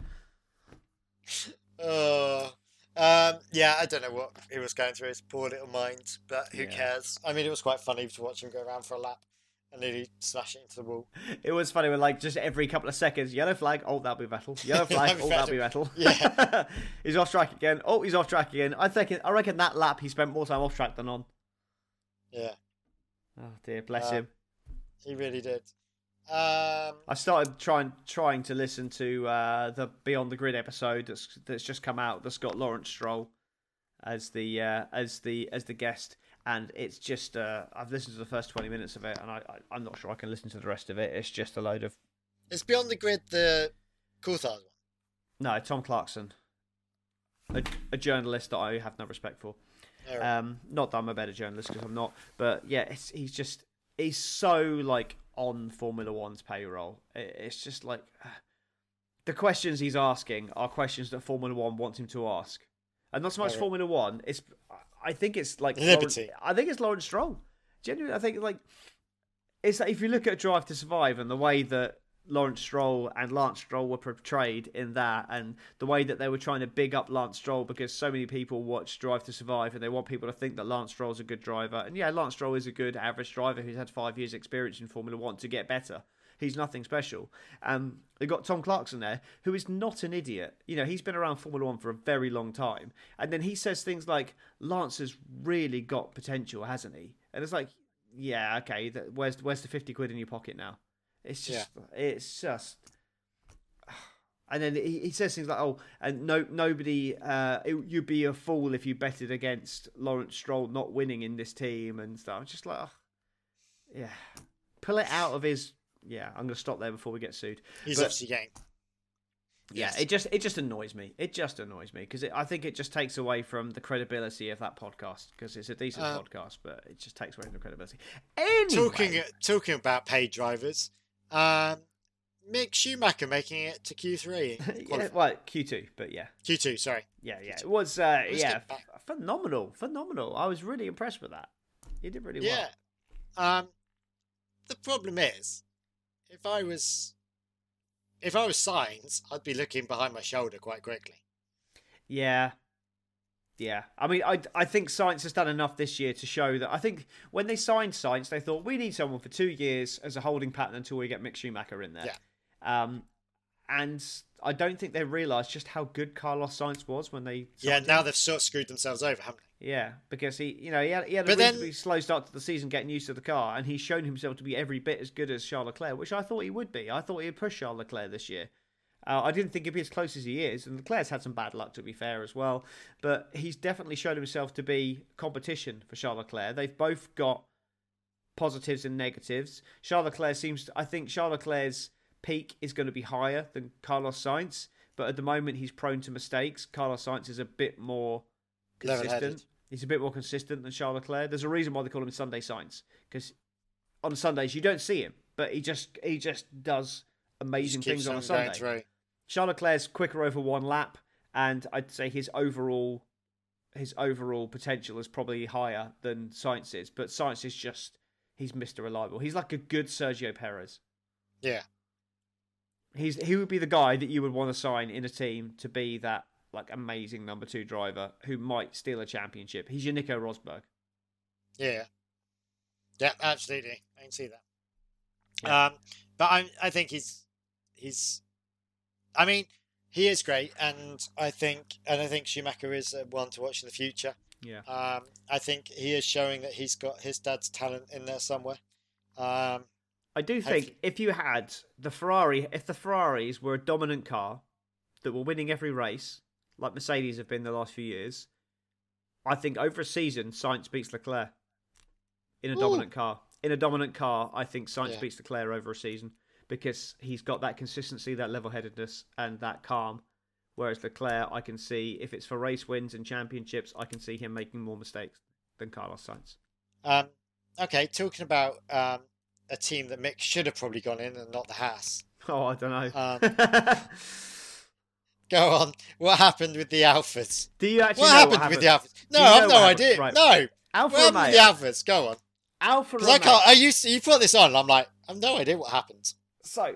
Uh, um, yeah, I don't know what he was going through his poor little mind, but who Yeah. cares? I mean, it was quite funny to watch him go around for a lap and nearly smash it into the wall. It was funny when, like, just every couple of seconds, yellow flag, oh, that'll be Vettel. Yellow flag, That'll oh, be that'll be Vettel. Yeah. He's off track again. Oh, he's off track again. I think, I reckon that lap he spent more time off track than on. Yeah, Oh, dear, bless Uh, him. he really did. Um, I started trying trying to listen to uh, the Beyond the Grid episode that's that's just come out. That's got Lawrence Stroll as the uh, as the as the guest, and it's just uh, I've listened to the first twenty minutes of it, and I, I I'm not sure I can listen to the rest of it. It's just a load of is Beyond the Grid the Coulthard one? no Tom Clarkson, a, a journalist that I have no respect for. Oh, right. Um, not that I'm a better journalist because I'm not, but yeah, it's, he's just he's so like on Formula One's payroll. It, it's just like the questions he's asking are questions that Formula One wants him to ask, and not so much Oh, right. Formula One. It's I think it's like Liberty. Lawrence, I think it's Lawrence Stroll. Genuinely, I think like it's like if you look at Drive to Survive and the way that Lawrence Stroll and Lance Stroll were portrayed in that, and the way that they were trying to big up Lance Stroll because so many people watch Drive to Survive and they want people to think that Lance Stroll's a good driver. And yeah, Lance Stroll is a good average driver who's had five years experience in Formula One to get better. He's nothing special. Um, they've got Tom Clarkson there, who is not an idiot. You know, he's been around Formula One for a very long time. And then he says things like, Lance has really got potential, hasn't he? And it's like, yeah, okay, that, where's where's the fifty quid in your pocket now? It's just, yeah. it's just... And then he, he says things like, oh, and no nobody, uh, it, you'd be a fool if you betted against Lawrence Stroll not winning in this team and stuff. I'm just like, oh, yeah. Pull it out of his, yeah, I'm going to stop there before we get sued. He's but, obviously getting... Yeah, yes. it just it just annoys me. It just annoys me because I think it just takes away from the credibility of that podcast because it's a decent um, podcast, but it just takes away from the credibility. Anyway. Talking, talking about paid drivers, um... Mick Schumacher making it to Q three. yeah, well, Q two, but yeah. Q two, sorry. Yeah, yeah. It was, uh, yeah, f- phenomenal, phenomenal. I was really impressed with that. He did really yeah. well. Um, the problem is, if I was, if I was Sainz, I'd be looking behind my shoulder quite quickly. Yeah. Yeah, I mean, I I think Sainz has done enough this year to show that. I think when they signed Sainz, they thought we need someone for two years as a holding pattern until we get Mick Schumacher in there. Yeah. Um, and I don't think they realised just how good Carlos Sainz was when they. Yeah, now him. they've sort of screwed themselves over, haven't they? Yeah, because he, you know, he had, he had a But then- reasonably slow start to the season getting used to the car, and he's shown himself to be every bit as good as Charles Leclerc, which I thought he would be. I thought he'd push Charles Leclerc this year. Uh, I didn't think he'd be as close as he is, and Leclerc's had some bad luck, to be fair, as well. But he's definitely shown himself to be competition for Charles Leclerc. They've both got positives and negatives. Charles Leclerc seems to, I think Charles Leclerc's peak is going to be higher than Carlos Sainz, but at the moment he's prone to mistakes. Carlos Sainz is a bit more consistent. Level-headed. He's a bit more consistent than Charles Leclerc. There's a reason why they call him Sunday Sainz, because on Sundays you don't see him, but he just he just does amazing Just keeps things on a on Sunday. going through. Charles Leclerc's quicker over one lap, and I'd say his overall his overall potential is probably higher than Sainz's. But Sainz is just he's Mister Reliable. He's like a good Sergio Perez. Yeah. He's he would be the guy that you would want to sign in a team to be that like amazing number two driver who might steal a championship. He's your Nico Rosberg. Yeah. Yeah, absolutely. I can see that. Yeah. Um, but I I think he's he's. I mean, he is great, and I think and I think Schumacher is uh, one to watch in the future. Yeah. Um, I think he is showing that he's got his dad's talent in there somewhere. Um, I do think hopefully- if you had the Ferrari, if the Ferraris were a dominant car that were winning every race, like Mercedes have been the last few years, I think over a season, Sainz beats Leclerc in a Ooh. dominant car. In a dominant car, I think Sainz Yeah. beats Leclerc over a season because he's got that consistency, that level-headedness, and that calm. Whereas Leclerc, I can see, if it's for race wins and championships, I can see him making more mistakes than Carlos Sainz. Um, okay, talking about um, a team that Mick should have probably gone in and not the Haas. Oh, I don't know. Um, Go on. What happened with the Alphas? Do you actually What know happened, what happened with the Alphas? No, Do you know I've no what happened? idea. Right. No. Alfa What happened with Romeo. the Alphas? Go on. Alfa Because I Romeo. can't. I used to, you put this on, and I'm like, I've no idea what happened. So,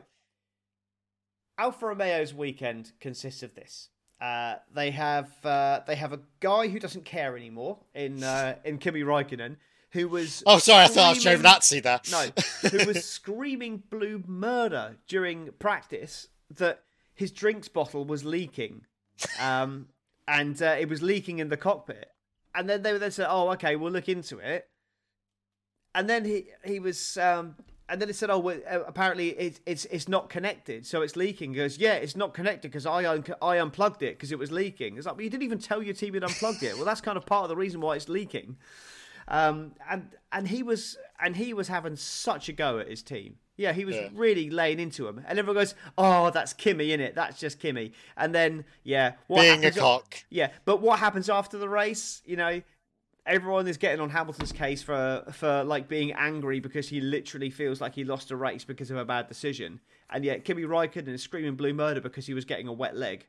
Alfa Romeo's weekend consists of this. Uh, they have uh, they have a guy who doesn't care anymore in uh, in Kimi Räikkönen, who was Oh, sorry, I thought I was screaming- Giovinazzi there. No, who was screaming blue murder during practice that his drinks bottle was leaking, um, and uh, it was leaking in the cockpit. And then they they said, "Oh, okay, we'll look into it." And then he he was, um, and then it said, "Oh, well, uh, apparently it, it's it's not connected, so it's leaking." He goes, "Yeah, it's not connected because I un- I unplugged it because it was leaking." It's like, well, you didn't even tell your team you'd unplugged it. Well, that's kind of part of the reason why it's leaking. Um, and and he was and he was having such a go at his team. Yeah, he was Yeah. really laying into him. And everyone goes, "Oh, that's Kimi, innit? That's just Kimi." And then, yeah, what Being a happens- cock. Yeah, but what happens after the race? You know, everyone is getting on Hamilton's case for for like being angry because he literally feels like he lost a race because of a bad decision, and yet Kimi Räikkönen is screaming blue murder because he was getting a wet leg.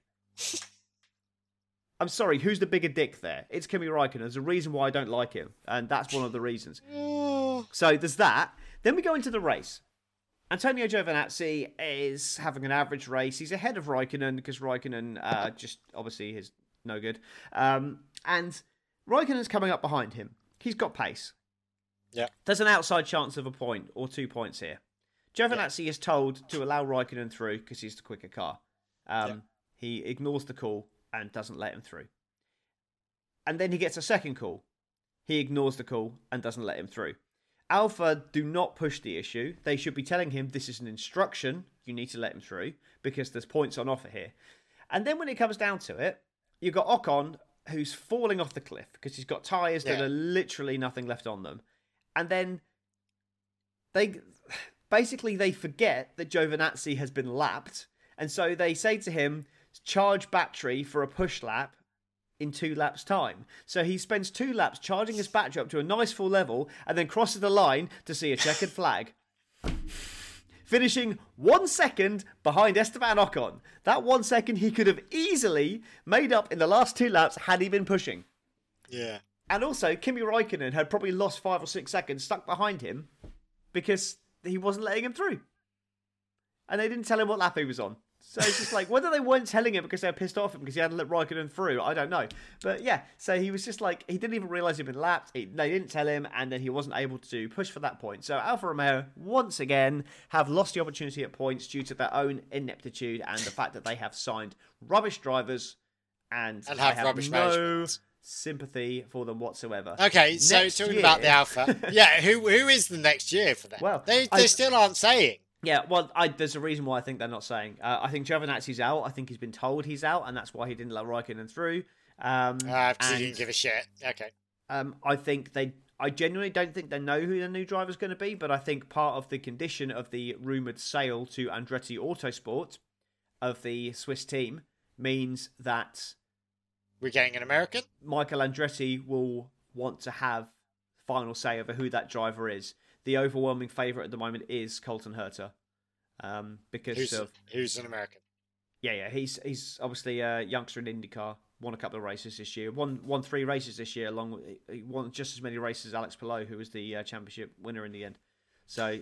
I'm sorry, who's the bigger dick there? It's Kimi Räikkönen. There's a reason why I don't like him, and that's one of the reasons. So there's that. Then we go into the race. Antonio Giovinazzi is having an average race. He's ahead of Räikkönen because Räikkönen uh, just obviously is no good. Um, and Räikkönen's coming up behind him. He's got pace. Yeah. There's an outside chance of a point or two points here. Giovinazzi yeah. is told to allow Raikkonen through because he's the quicker car. Um, yeah. He ignores the call and doesn't let him through. And then he gets a second call. He ignores the call and doesn't let him through. Alpha do not push the issue. They should be telling him this is an instruction. You need to let him through because there's points on offer here. And then when it comes down to it, you've got Ocon who's falling off the cliff because he's got tyres yeah. that are literally nothing left on them. And then they basically they forget that Giovinazzi has been lapped. And so they say to him, charge battery for a push lap in two laps' time. So he spends two laps charging his battery up to a nice full level and then crosses the line to see a checkered flag. Finishing one second behind Esteban Ocon. That one second he could have easily made up in the last two laps had he been pushing. Yeah. And also, Kimi Raikkonen had probably lost five or six seconds stuck behind him because he wasn't letting him through. And they didn't tell him what lap he was on. So it's just like, whether they weren't telling him because they were pissed off him because he hadn't let Raikkonen through, I don't know. But yeah, so he was just like, he didn't even realise he'd been lapped. He, they didn't tell him, and then he wasn't able to push for that point. So Alfa Romeo, once again, have lost the opportunity at points due to their own ineptitude and the fact that they have signed rubbish drivers and, and have, have rubbish no management. Sympathy for them whatsoever. Okay, so next talking year, about the Alpha, yeah, who who is the next year for them? Well, they they I, still aren't saying. Yeah, well, I, there's a reason why I think they're not saying. Uh, I think Giovinazzi's out. I think he's been told he's out, and that's why he didn't let Raikkonen through. Um, uh, because and, he didn't give a shit. Okay. Um, I think they. I genuinely don't think they know who the new driver's going to be, but I think part of the condition of the rumoured sale to Andretti Autosport of the Swiss team means that we're getting an American. Michael Andretti will want to have final say over who that driver is. The overwhelming favourite at the moment is Colton Herta, um, because who's, of who's an American. Yeah, yeah, he's he's obviously a youngster in IndyCar. Won a couple of races this year. Won won three races this year. Along with, he won just as many races as Alex Palou, who was the uh, championship winner in the end. So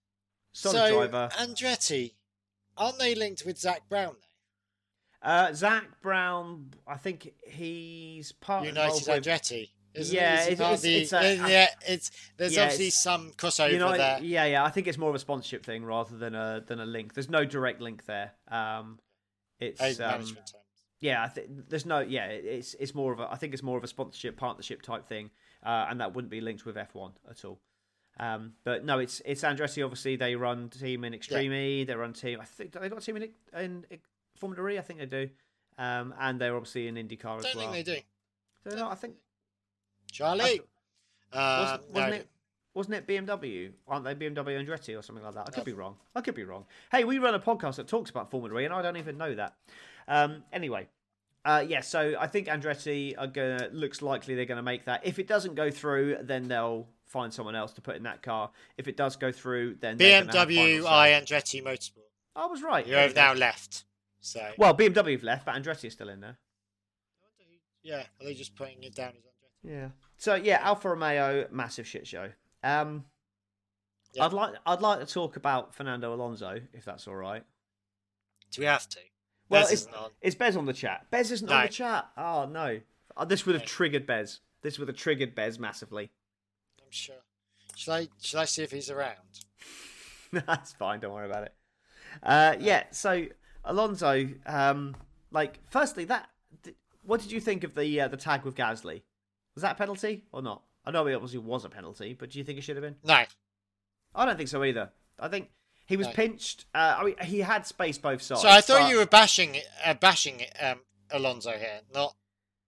solid so, driver. Andretti, aren't they linked with Zach Brown though? Uh, Zach Brown, I think he's part United of Andretti. Isn't yeah, it? it's, it's, the, it's, a, yeah, it's there's yeah, obviously it's, some crossover you know, there. Yeah, yeah. I think it's more of a sponsorship thing rather than a than a link. There's no direct link there. Um, it's um, management terms. Yeah, I think there's no. Yeah, it's it's more of a. I think it's more of a sponsorship partnership type thing, uh, and that wouldn't be linked with F one at all. Um, but no, it's it's Andretti. Obviously, they run team in Extreme yeah. E. They run team. I think they got a team in in, in Formula E. I think they do. Um, and they're obviously in IndyCar as Don't well. think they do. They're not. I think. Charlie. Uh, wasn't, wasn't no. it? Wasn't it B M W? Aren't they B M W Andretti or something like that? I could be wrong. I could be wrong. Hey, we run a podcast that talks about Formula E, and I don't even know that. Um, anyway, uh, yeah. So I think Andretti are gonna. Looks likely they're gonna make that. If it doesn't go through, then they'll find someone else to put in that car. If it does go through, then B M W I Andretti Motorsport. I was right. You have now left. So well, B M W have left, but Andretti is still in there. Yeah, are they just putting it down as Andretti? Yeah. So yeah, Alfa Romeo, massive shit show. Um, yeah. I'd like I'd like to talk about Fernando Alonso, if that's all right. Do we have to? Well, Bez it's, isn't on. It's Bez on the chat. Bez isn't no. on the chat. Oh no, oh, this would have no. triggered Bez. This would have triggered Bez massively. I'm sure. Shall I? Shall I see if he's around? That's fine. Don't worry about it. Uh, yeah. So Alonso, um, like, firstly, that. What did you think of the uh, the tag with Gasly? Was that a penalty or not? I know it obviously was a penalty, but do you think it should have been? No. I don't think so either. I think he was no. pinched. Uh, I mean, he had space both sides. So I thought but... you were bashing uh, bashing um, Alonso here, not.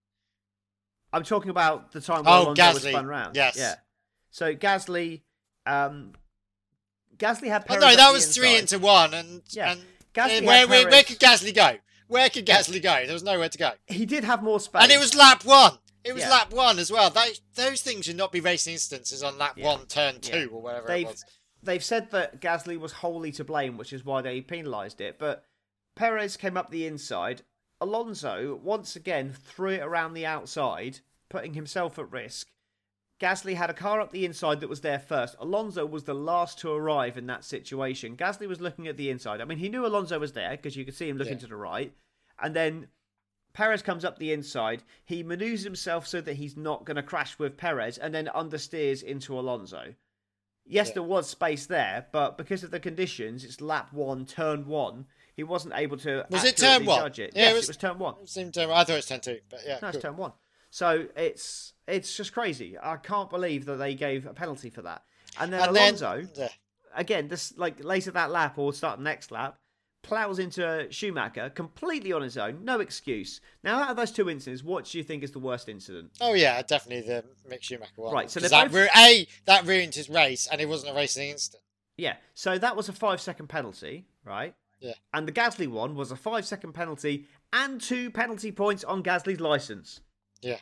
I'm talking about the time when oh, Alonso Gasly. was spun round. Yes. Yeah. So Gasly, um, Gasly had. Oh, Perez no, up that the was inside. three into one, and Yeah. and Gasly uh, where, had where Perez- where could Gasly go? Where could Gasly go? There was nowhere to go. He did have more space, And it was lap one. It was Yeah. lap one as well. Those, those things should not be racing instances on lap Yeah. one, turn two, Yeah. or whatever They've it was. they've said that Gasly was wholly to blame, which is why they penalised it. But Perez came up the inside. Alonso once again threw it around the outside, putting himself at risk. Gasly had a car up the inside that was there first. Alonso was the last to arrive in that situation. Gasly was looking at the inside. I mean, he knew Alonso was there because you could see him looking Yeah. to the right. And then Perez comes up the inside. He manoeuvres himself so that he's not going to crash with Perez and then understeers into Alonso. Yes, Yeah. there was space there, but because of the conditions, it's lap one, turn one. He wasn't able to Was it accurately turn one? judge it. Yeah, yes, it was- it was turn one. It seemed turn- I thought it was turn two, but yeah. No, it's cool. turn one. So it's it's just crazy. I can't believe that they gave a penalty for that. And then And Alonso, then, yeah. again, this like later that lap or start the next lap, plows into Schumacher completely on his own, no excuse. Now, out of those two incidents, what do you think is the worst incident? Oh yeah, definitely the Mick Schumacher one. Right, so 'Cause they're that both- ru- a that ruined his race, and it wasn't a racing incident. Yeah, so that was a five second penalty, right? Yeah. And the Gasly one was a five second penalty and two penalty points on Gasly's license, Yeah.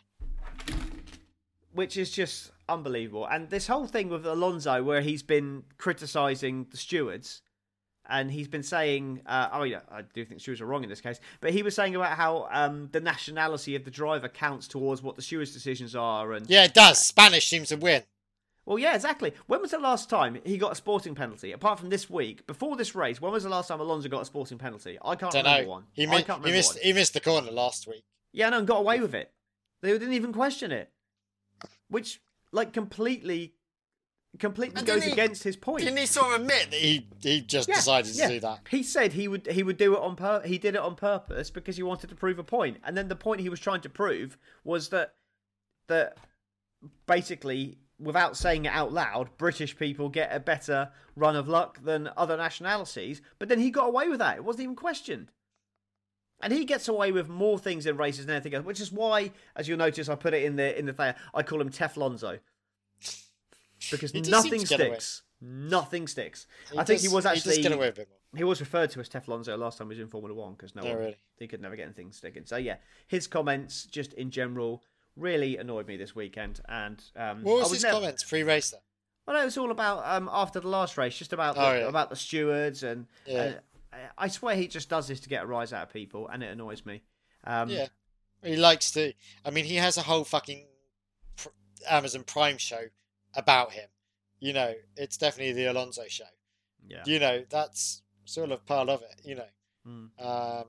which is just unbelievable. And this whole thing with Alonso, where he's been criticising the stewards, and he's been saying, uh, oh yeah, I do think stewards are wrong in this case, but he was saying about how um, the nationality of the driver counts towards what the stewards' decisions are, and Yeah, it does. Spanish seems to win. well, yeah, exactly. When was the last time he got a sporting penalty? Apart from this week, before this race, when was the last time Alonso got a sporting penalty? I can't Don't remember know. one. He, I mi- can't he remember missed. one. He missed the corner last week. Yeah, no, and got away with it. They didn't even question it, which like completely, completely And goes didn't he- against his point. Didn't he sort of admit that he he just Yeah, decided to yeah. do that? He said he would he would do it on pur- he did it on purpose because he wanted to prove a point. And then the point he was trying to prove was that that basically, without saying it out loud, British people get a better run of luck than other nationalities. But then he got away with that. It wasn't even questioned. And he gets away with more things in races than anything else, which is why, as you'll notice, I put it in the in the thing. I call him Teflonzo. Because He just nothing seems to get away. sticks. Nothing sticks. He I think does- he was He actually just get away with it more. he was referred to as Teflonzo last time he was in Formula One because no Oh, one, really? he could never get anything sticking. So yeah, his comments just in general really annoyed me this weekend. And um, What I was his never- comments pre-race then? Well, it was all about um, after the last race, just about the, Oh, yeah. about the stewards, and Yeah. uh, I swear he just does this to get a rise out of people, and it annoys me. Um, Yeah, he likes to. I mean, he has a whole fucking pr- Amazon Prime show about him. You know, it's definitely the Alonso show. yeah. You know, that's sort of part of it. You know, Mm. um,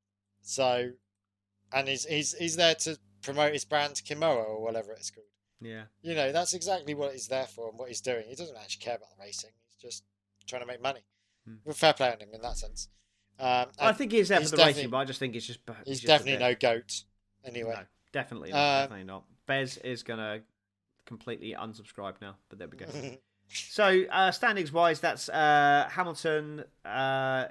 so, and he's he's he's there to promote his brand Kimura or whatever it's called. Yeah. You know, that's exactly what he's there for and what he's doing. He doesn't actually care about the racing. He's just trying to make money. Hmm. Well, fair play on him in that sense. Um, I and think he is there for he's the definitely- racing, but I just think it's just he's just a definitely bit- no goat. Anyway, No, definitely not. Uh, definitely not. Bez is gonna completely unsubscribe now, but there we go. So uh, standings wise, that's uh, Hamilton uh,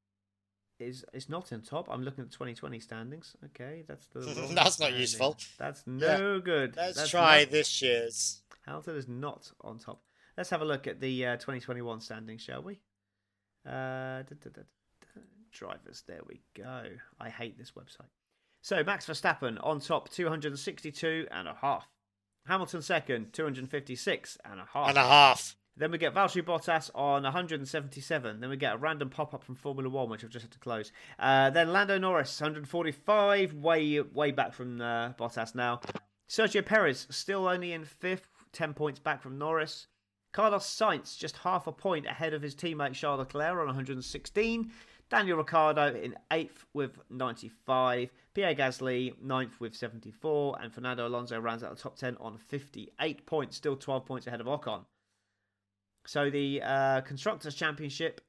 is is not in top. I'm looking at the twenty twenty standings. Okay, that's the wrong That's not standing. useful. That's no good. let's That's try not- this year's. Hamilton is not on top. Let's have a look at the uh, twenty twenty-one standings, shall we? Uh, da, da, da, da, drivers. There we go. I hate this website. So Max Verstappen on top, two hundred sixty-two and a half. Hamilton second, two hundred fifty-six and a half. And a half. Then we get Valtteri Bottas on one hundred seventy-seven. Then we get a random pop-up from Formula One, which I've just had to close. Uh, then Lando Norris, one hundred forty-five, way way back from uh, Bottas now. Sergio Perez, still only in fifth, ten points back from Norris. Carlos Sainz, just half a point ahead of his teammate Charles Leclerc on one hundred sixteen. Daniel Ricciardo in eighth with ninety-five. Pierre Gasly, ninth with seventy-four. And Fernando Alonso rounds out the top ten on fifty-eight points, still twelve points ahead of Ocon. So the uh, Constructors' Championship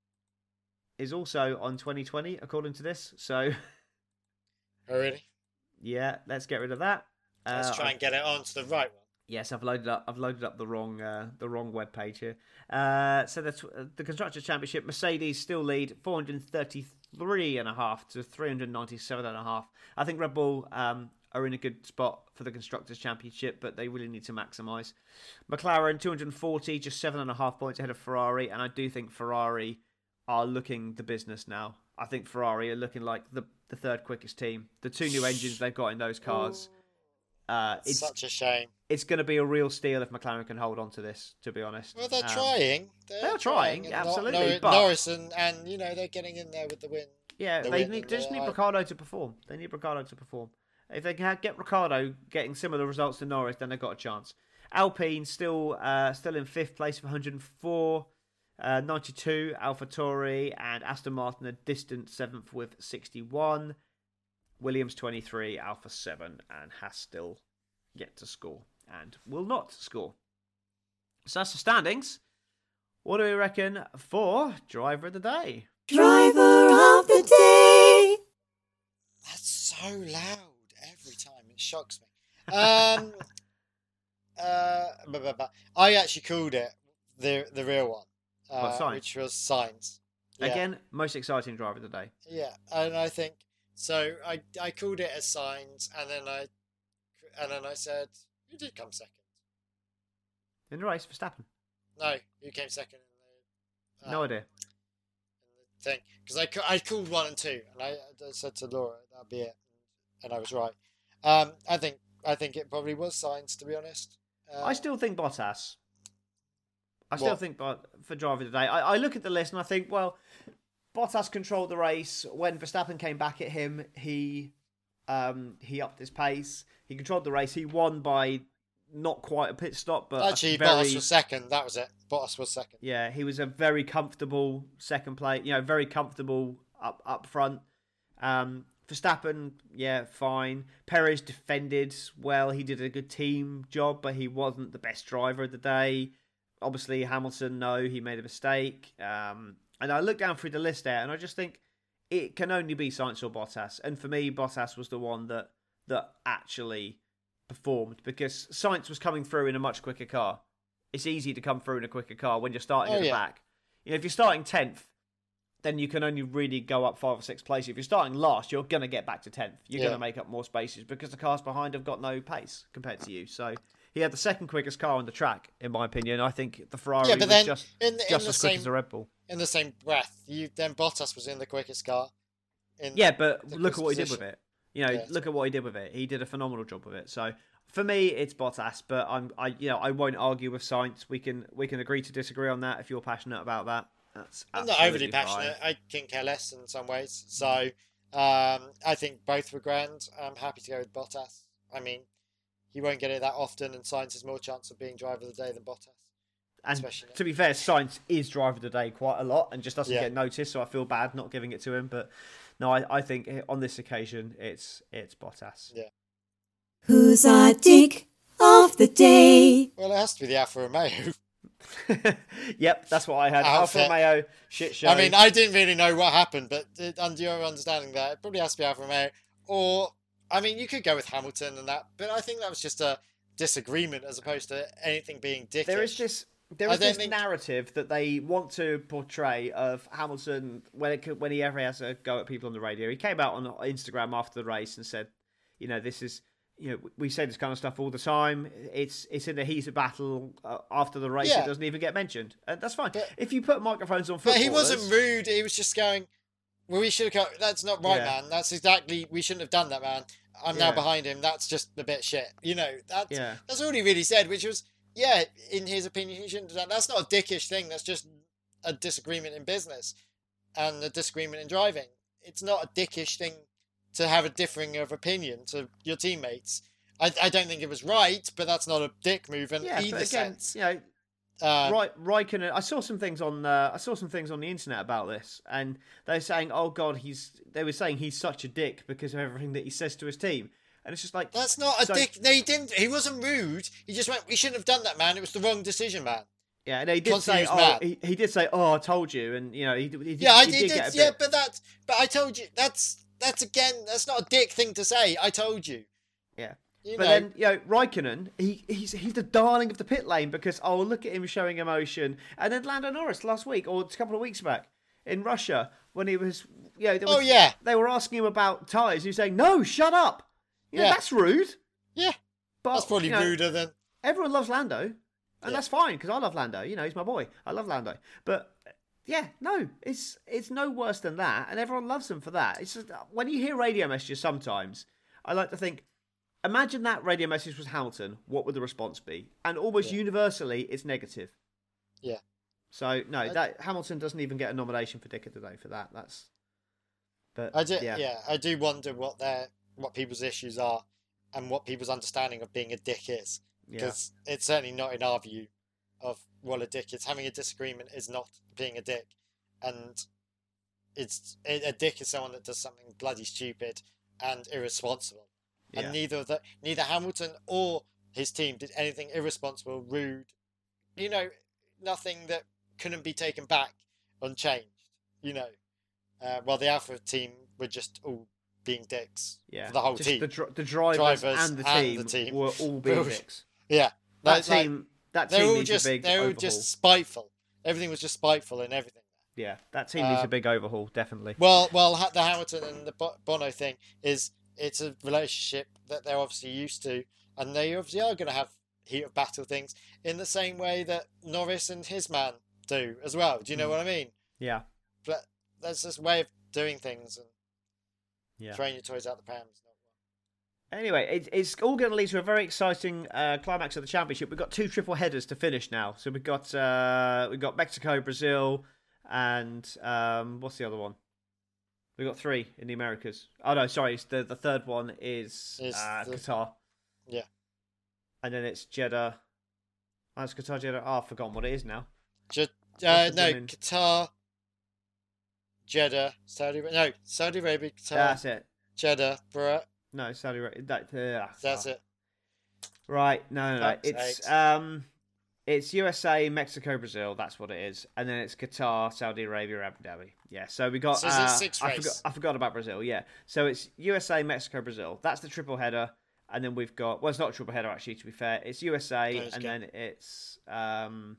is also on twenty twenty, according to this. So, Oh, really? yeah, let's get rid of that. Let's Uh, try and get it onto the right one. Yes, I've loaded up. I've loaded up the wrong uh, the wrong web page here. Uh, so the uh, the constructors' championship, Mercedes still lead four hundred thirty-three and a half to three hundred ninety-seven and a half. I think Red Bull um, are in a good spot for the constructors' championship, but they really need to maximise. McLaren two hundred forty, just seven and a half points ahead of Ferrari, and I do think Ferrari are looking the business now. I think Ferrari are looking like the the third quickest team. The two new engines they've got in those cars. Uh, it's Such a shame. it's going to be a real steal if McLaren can hold on to this, to be honest. Well, they're Um, trying. They're, they're trying, and absolutely, Nor- but- Norris and, and, you know, they're getting in there with the win. Yeah, the they win need, and they just the- need I- Ricciardo to perform. They need Ricciardo to perform. If they can ha- get Ricciardo getting similar results to Norris, then they've got a chance. Alpine still uh, still in fifth place with one hundred four, uh, ninety-two. AlphaTauri and Aston Martin a distant seventh with sixty-one. Williams twenty-three, Alpha seven, and Haas still yet to score and will not score. So that's the standings. What do we reckon for driver of the day? Driver of the day. That's so loud every time. It shocks me. Um, uh, blah, blah, blah. I actually called it the the real one, uh, What, Sainz? which was Sainz. Yeah. Again, most exciting driver of the day. Yeah, and I think so. I I called it as Sainz, and then I and then I said, "Who did come second?" In the race, Verstappen. No, who came second in the uh, No idea. in the thing? Because I ca- I called one and two, and I, I said to Laura that'll be it, and I was right. Um, I think I think it probably was Sainz, to be honest. Uh, I still think Bottas. I still What? think Bot- for driver of the day. I, I look at the list and I think, well, Bottas controlled the race. When Verstappen came back at him, he um, he upped his pace. He controlled the race. He won by not quite a pit stop, but actually, a very, Bottas was second. That was it. Bottas was second. yeah, he was a very comfortable second place. You know, very comfortable up up front. Um, Verstappen, yeah, fine. Perez defended well. He did a good team job, but he wasn't the best driver of the day. Obviously, Hamilton, no, he made a mistake. Um, and I look down through the list there, and I just think it can only be Sainz or Bottas. And for me, Bottas was the one that that actually performed, because Sainz was coming through in a much quicker car. It's easy to come through in a quicker car when you're starting Oh, at the yeah. back. You know, if you're starting tenth, then you can only really go up five or six places. If you're starting last, you're going to get back to tenth. You're Yeah. going to make up more spaces because the cars behind have got no pace compared to you. So he had the second quickest car on the track, in my opinion. I think the Ferrari Yeah, but was then just, in the- in just the as quick same- as the Red Bull. In the same breath, you then Bottas was in the quickest car. In Yeah, but the look at quickest what he did position. with it. You know, Yeah. look at what he did with it. He did a phenomenal job with it. So for me, it's Bottas, but I'm, I, you know, I won't argue with Sainz. We can, we can agree to disagree on that if you're passionate about that. That's I'm not absolutely overly passionate. fine. I can care less in some ways. So um, I think both were grand. I'm happy to go with Bottas. I mean, he won't get it that often, and Sainz has more chance of being driver of the day than Bottas. And especially now. to be fair, Sainz is driver of the day quite a lot and just doesn't Yeah. get noticed. So I feel bad not giving it to him. But no, I, I think on this occasion, it's it's Bottas. Yeah. Who's our dick of the day? Well, it has to be the Alfa Romeo. Yep, that's what I had. Alfa Outfit. Romeo shit show. I mean, I didn't really know what happened, but it, under your understanding that, it probably has to be Alfa Romeo. Or, I mean, you could go with Hamilton and that, but I think that was just a disagreement as opposed to anything being dickish. there is this there I is don't this think- narrative that they want to portray of Hamilton when it could, when he ever has a go at people on the radio. He came out on Instagram after the race and said, you know, this is. You know, we say this kind of stuff all the time. It's it's in the heat of battle uh, after the race. Yeah. It doesn't even get mentioned. And that's fine. But- if you put microphones on But footballers... he wasn't rude. He was just going, well, we should have, that's not right, Yeah. man. That's exactly, we shouldn't have done that, man. I'm Yeah. now behind him. That's just a bit shit. You know, that's, Yeah. that's all he really said, which was, yeah, in his opinion, he shouldn't have done. That's not a dickish thing. That's just a disagreement in business and a disagreement in driving. It's not a dickish thing to have a differing of opinion to your teammates. I, I don't think it was right, but that's not a dick move in Yeah, either but again, sense. you know, Uh, right, Raikkonen. I saw some things on. Uh, I saw some things on the internet about this, and they're saying, "Oh God, he's." They were saying he's such a dick because of everything that he says to his team, and it's just like That's not a so- dick. No, he didn't. He wasn't rude. He just went, we shouldn't have done that, man. It was the wrong decision, man. Yeah, and he did Constantly say, was "Oh, mad. he, he did say, oh, I told you," and you know, he, he, did- Yeah, I he did. did did get a yeah, bit. but that. But I told you. That's that's again. That's not a dick thing to say. I told you. Yeah. You But know. then, you know, Raikkonen, he, he's he's the darling of the pit lane because, oh, look at him showing emotion. And then Lando Norris last week, or a couple of weeks back, in Russia, when he was, you know, there was, Oh, yeah. they were asking him about tyres. He was saying, no, shut up. You know, Yeah. that's rude. yeah, But, that's probably you know, ruder than. Everyone loves Lando, and Yeah. that's fine because I love Lando. You know, he's my boy. I love Lando. But yeah, no, it's it's no worse than that, and everyone loves him for that. It's just when you hear radio messages, sometimes I like to think, imagine that radio message was Hamilton. What would the response be? And almost Yeah. universally, it's negative. Yeah. So no, that Hamilton doesn't even get a nomination for Dick of the Day for that. That's. But I do. yeah. Yeah. I do wonder what their what people's issues are, and what people's understanding of being a dick is. Yeah. Because it's certainly not in our view of what a dick is. Having a disagreement is not being a dick, and it's a dick is someone that does something bloody stupid and irresponsible. Yeah. And neither of the neither Hamilton or his team did anything irresponsible, rude, you know, nothing that couldn't be taken back unchanged. You know, uh, while the Alpha team were just all being dicks. Yeah, for the whole just team. The, dr- the drivers, Drivers and, the, and team the team. were all being All- dicks. Yeah, That that's like- team, that they're team all needs just a big they're all overhaul. just spiteful. Everything was just spiteful and everything. Yeah, that team needs a Um, big overhaul, definitely. Well, well, Ha- the Hamilton and the Bo- Bono thing is it's a relationship that they're obviously used to, and they obviously are going to have heat of battle things in the same way that Norris and his man do as well. Do you know Mm. what I mean? Yeah, But that's just a way of doing things, and yeah. throwing your toys out the pram is not one. Anyway, it, it's all going to lead to a very exciting uh, climax of the championship. We've got two triple headers to finish now. So we've got uh, we've got Mexico, Brazil, and um, what's the other one? We've got three in the Americas. Oh no, sorry, it's the the third one is Is uh, the- Qatar, Yeah. and then it's Jeddah. Oh, it's Qatar, Jeddah. Oh, I've forgotten what it is now. Just, uh, What's the no, women? Qatar, Jeddah, Saudi Arabia. No, Saudi Arabia, Qatar, That's it. Jeddah, bruh. No, Saudi Arabia. That, uh, That's oh. it. Right, no, no, no. Fuck's It's sakes. um, it's U S A, Mexico, Brazil. That's what it is, and then it's Qatar, Saudi Arabia, Abu Dhabi. Yeah, so we got. So is it uh, six I race? forgot. I forgot about Brazil. Yeah, so it's U S A, Mexico, Brazil. That's the triple header, and then we've got. Well, it's not a triple header actually. To be fair, it's U S A, No, it's and good. then it's um,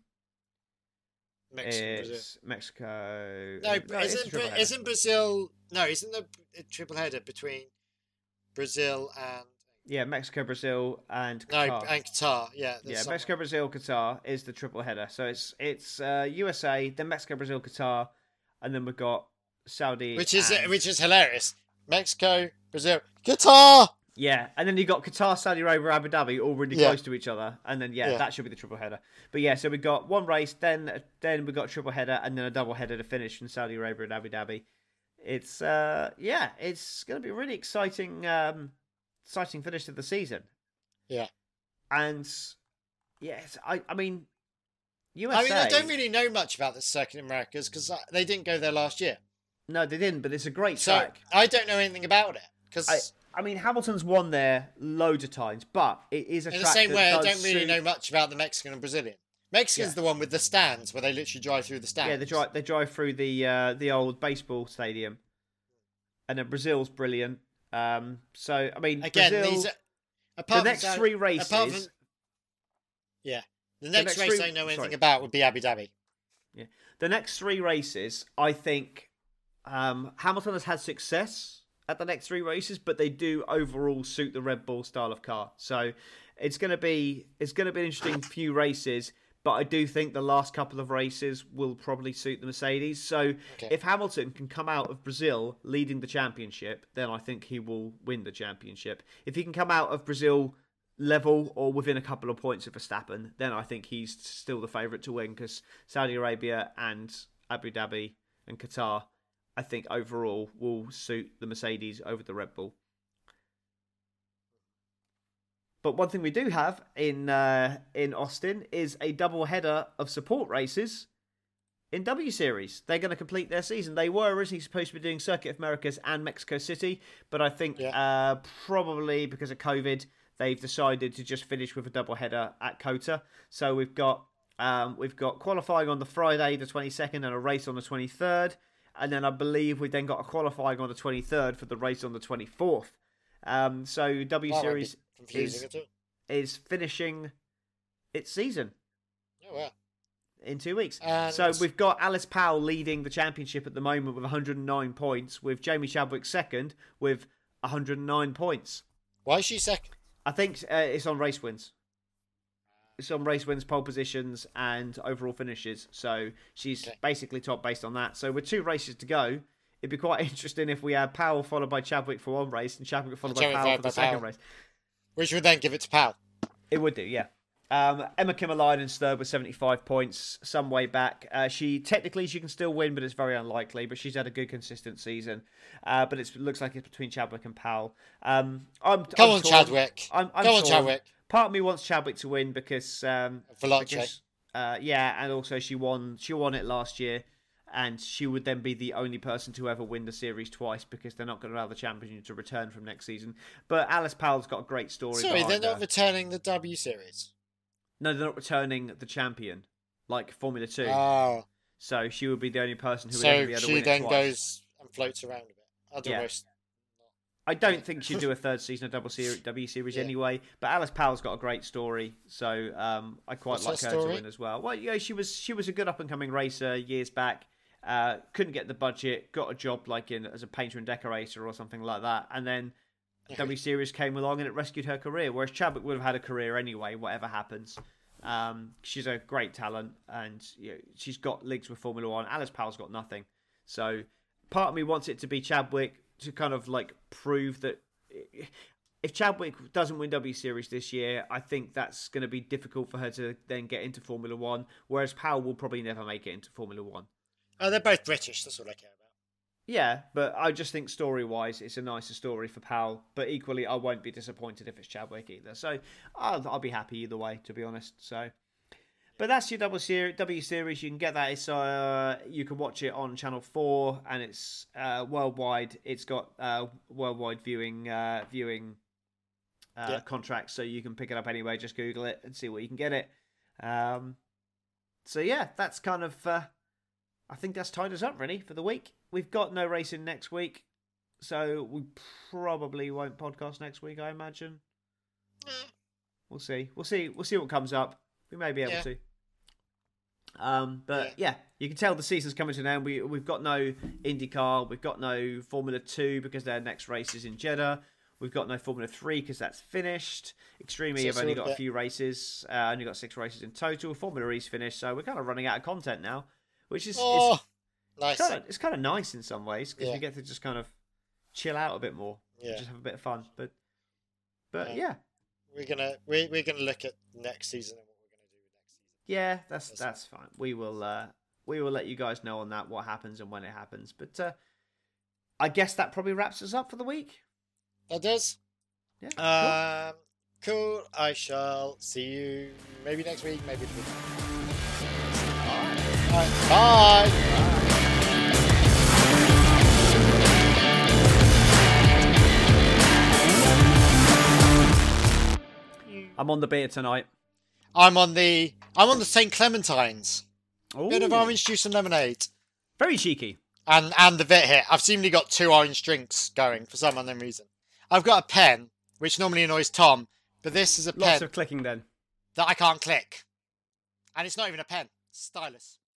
Mexico, Brazil. it's Mexico. No, it's a isn't triple Bra- header. isn't Brazil? No, isn't the a triple header between Brazil and Yeah, Mexico, Brazil, and no Qatar. and Qatar? Yeah, there's Yeah, some- Mexico, Brazil, Qatar is the triple header. So it's it's uh, U S A, then Mexico, Brazil, Qatar, and then we've got Saudi. which is and- which is hilarious. Mexico, Brazil, Qatar. yeah, and then you got Qatar, Saudi Arabia, Abu Dhabi, all really Yeah. close to each other, and then yeah, Yeah. that should be the triple header. But yeah, so we got one race, then then we got a triple header, and then a double header to finish from Saudi Arabia and Abu Dhabi. It's uh yeah, it's going to be a really exciting um exciting finish to the season. Yeah. And yes, I I mean. U S A. I mean, I don't really know much about the circuit in Americas because they didn't go there last year, No, they didn't, but it's a great so track. I don't know anything about it. Because I, I mean, Hamilton's won there loads of times, but it is a in the track same that way, I does don't really suit- know much about the Mexican and Brazilian. Mexican's Yeah. the one with the stands where they literally drive through the stands. Yeah, they drive they drive through the uh, the old baseball stadium, and then Brazil's brilliant. Um, so I mean, Again, Brazil, these are, apart the from next Saudi- three races. apart from- yeah, the next, next race three- I know anything sorry. about would be Abu Dhabi. The next three races, I think um, Hamilton has had success at the next three races, but they do overall suit the Red Bull style of car. So it's going to be it's going to be an interesting few races. But I do think the last couple of races will probably suit the Mercedes. So Okay. if Hamilton can come out of Brazil leading the championship, then I think he will win the championship. If he can come out of Brazil level or within a couple of points of Verstappen, then I think he's still the favourite to win because Saudi Arabia and Abu Dhabi and Qatar, I think overall will suit the Mercedes over the Red Bull. But one thing we do have in uh, in Austin is a double header of support races in W Series. They're going to complete their season. They were originally supposed to be doing Circuit of Americas and Mexico City, but I think Yeah. uh, probably because of COVID, they've decided to just finish with a double header at COTA. So we've got um, we've got qualifying on the Friday, the twenty-second, and a race on the twenty-third, and then I believe we've then got a qualifying on the twenty-third for the race on the twenty-fourth. Um, so W That won't be Series confusing is at all. is finishing its season Oh, well. in two weeks. And- So we've got Alice Powell leading the championship at the moment with one hundred nine points, with Jamie Chadwick second with one hundred nine points. Why is she second? I think uh, it's on race wins. It's on race wins, pole positions, and overall finishes. So she's Okay. basically top based on that. So with two races to go, it'd be quite interesting if we had Powell followed by Chadwick for one race and Chadwick followed by Chadwick Powell followed for by the second Powell. race. Which would then give it to Powell. It would do, yeah. Um, Emma Kimmerlein third with seventy-five points, some way back. Uh, she technically she can still win, but it's very unlikely. But she's had a good, consistent season. Uh, but it's, it looks like it's between Chadwick and Powell. Um, I'm, Come I'm on, torn. Chadwick. I'm, I'm Come on, torn. Chadwick. Part of me wants Chadwick to win because, um, Veloce. because uh, yeah, and also she won. She won it last year, and she would then be the only person to ever win the series twice because they're not going to allow the champion to return from next season. But Alice Powell's got a great story. Sorry, they're behind not her. returning the W Series. No, they're not returning the champion. like Formula Two. Oh, So she would be the only person who would so ever be able to she win then it twice. goes and floats around a bit. I'd Yeah. almost. I don't think she'd do a third season of double series, W Series Yeah. anyway. But Alice Powell's got a great story, so um, I quite What's like her her to story? win as well. Well, yeah, she was she was a good up and coming racer years back. Uh, couldn't get the budget, got a job like in as a painter and decorator or something like that, and then W Series came along and it rescued her career. Whereas Chadwick would have had a career anyway, whatever happens. Um, she's a great talent, and you know, she's got links with Formula One. Alice Powell's got nothing, so part of me wants it to be Chadwick to kind of like prove that. If Chadwick doesn't win W Series this year, I think that's going to be difficult for her to then get into Formula One, whereas Powell will probably never make it into Formula One. Oh, they're both British. That's all I care about. Yeah, but I just think story-wise, it's a nicer story for Powell, but equally, I won't be disappointed if it's Chadwick either. So I'll, I'll be happy either way, to be honest. So, but that's your double series, W Series. You can get that. It's uh, you can watch it on Channel Four, and it's uh, worldwide. It's got uh, worldwide viewing uh, viewing uh, Yeah. contracts, so you can pick it up anyway. Just Google it and see where you can get it. Um, so yeah, that's kind of. Uh, I think that's tied us up really for the week. We've got no racing next week, so we probably won't podcast next week. I imagine. We'll see. We'll see. We'll see what comes up. We may be able Yeah. to. Um, but yeah. you can tell the season's coming to an end. We we've got no IndyCar, we've got no Formula Two because their next race is in Jeddah. We've got no Formula Three because that's finished. Extremely So have it's only all got a a bit- few races. Uh, only got six races in total. Formula E's finished, so we're kind of running out of content now, which is Oh, is, nice. kind of it's kind of nice in some ways because Yeah. you get to just kind of chill out a bit more, Yeah. just have a bit of fun. But but Yeah. yeah, We're gonna we're, we're gonna look at next season and what we're gonna do with next season. yeah, that's That's- that's fine. We will uh, we will let you guys know on that what happens and when it happens. But uh, I guess that probably wraps us up for the week. That does. Yeah. Um, cool. I shall see you maybe next week, maybe the week. All right. Bye. I'm on the beer tonight. I'm on the I'm on the Saint Clementines. Bit of Ooh, orange juice and lemonade. very cheeky. And and the Vit here. I've seemingly got two orange drinks going for some unknown reason. I've got a pen, which normally annoys Tom, but this is a Lots pen of clicking then. that I can't click. And it's not even a pen. It's a stylus.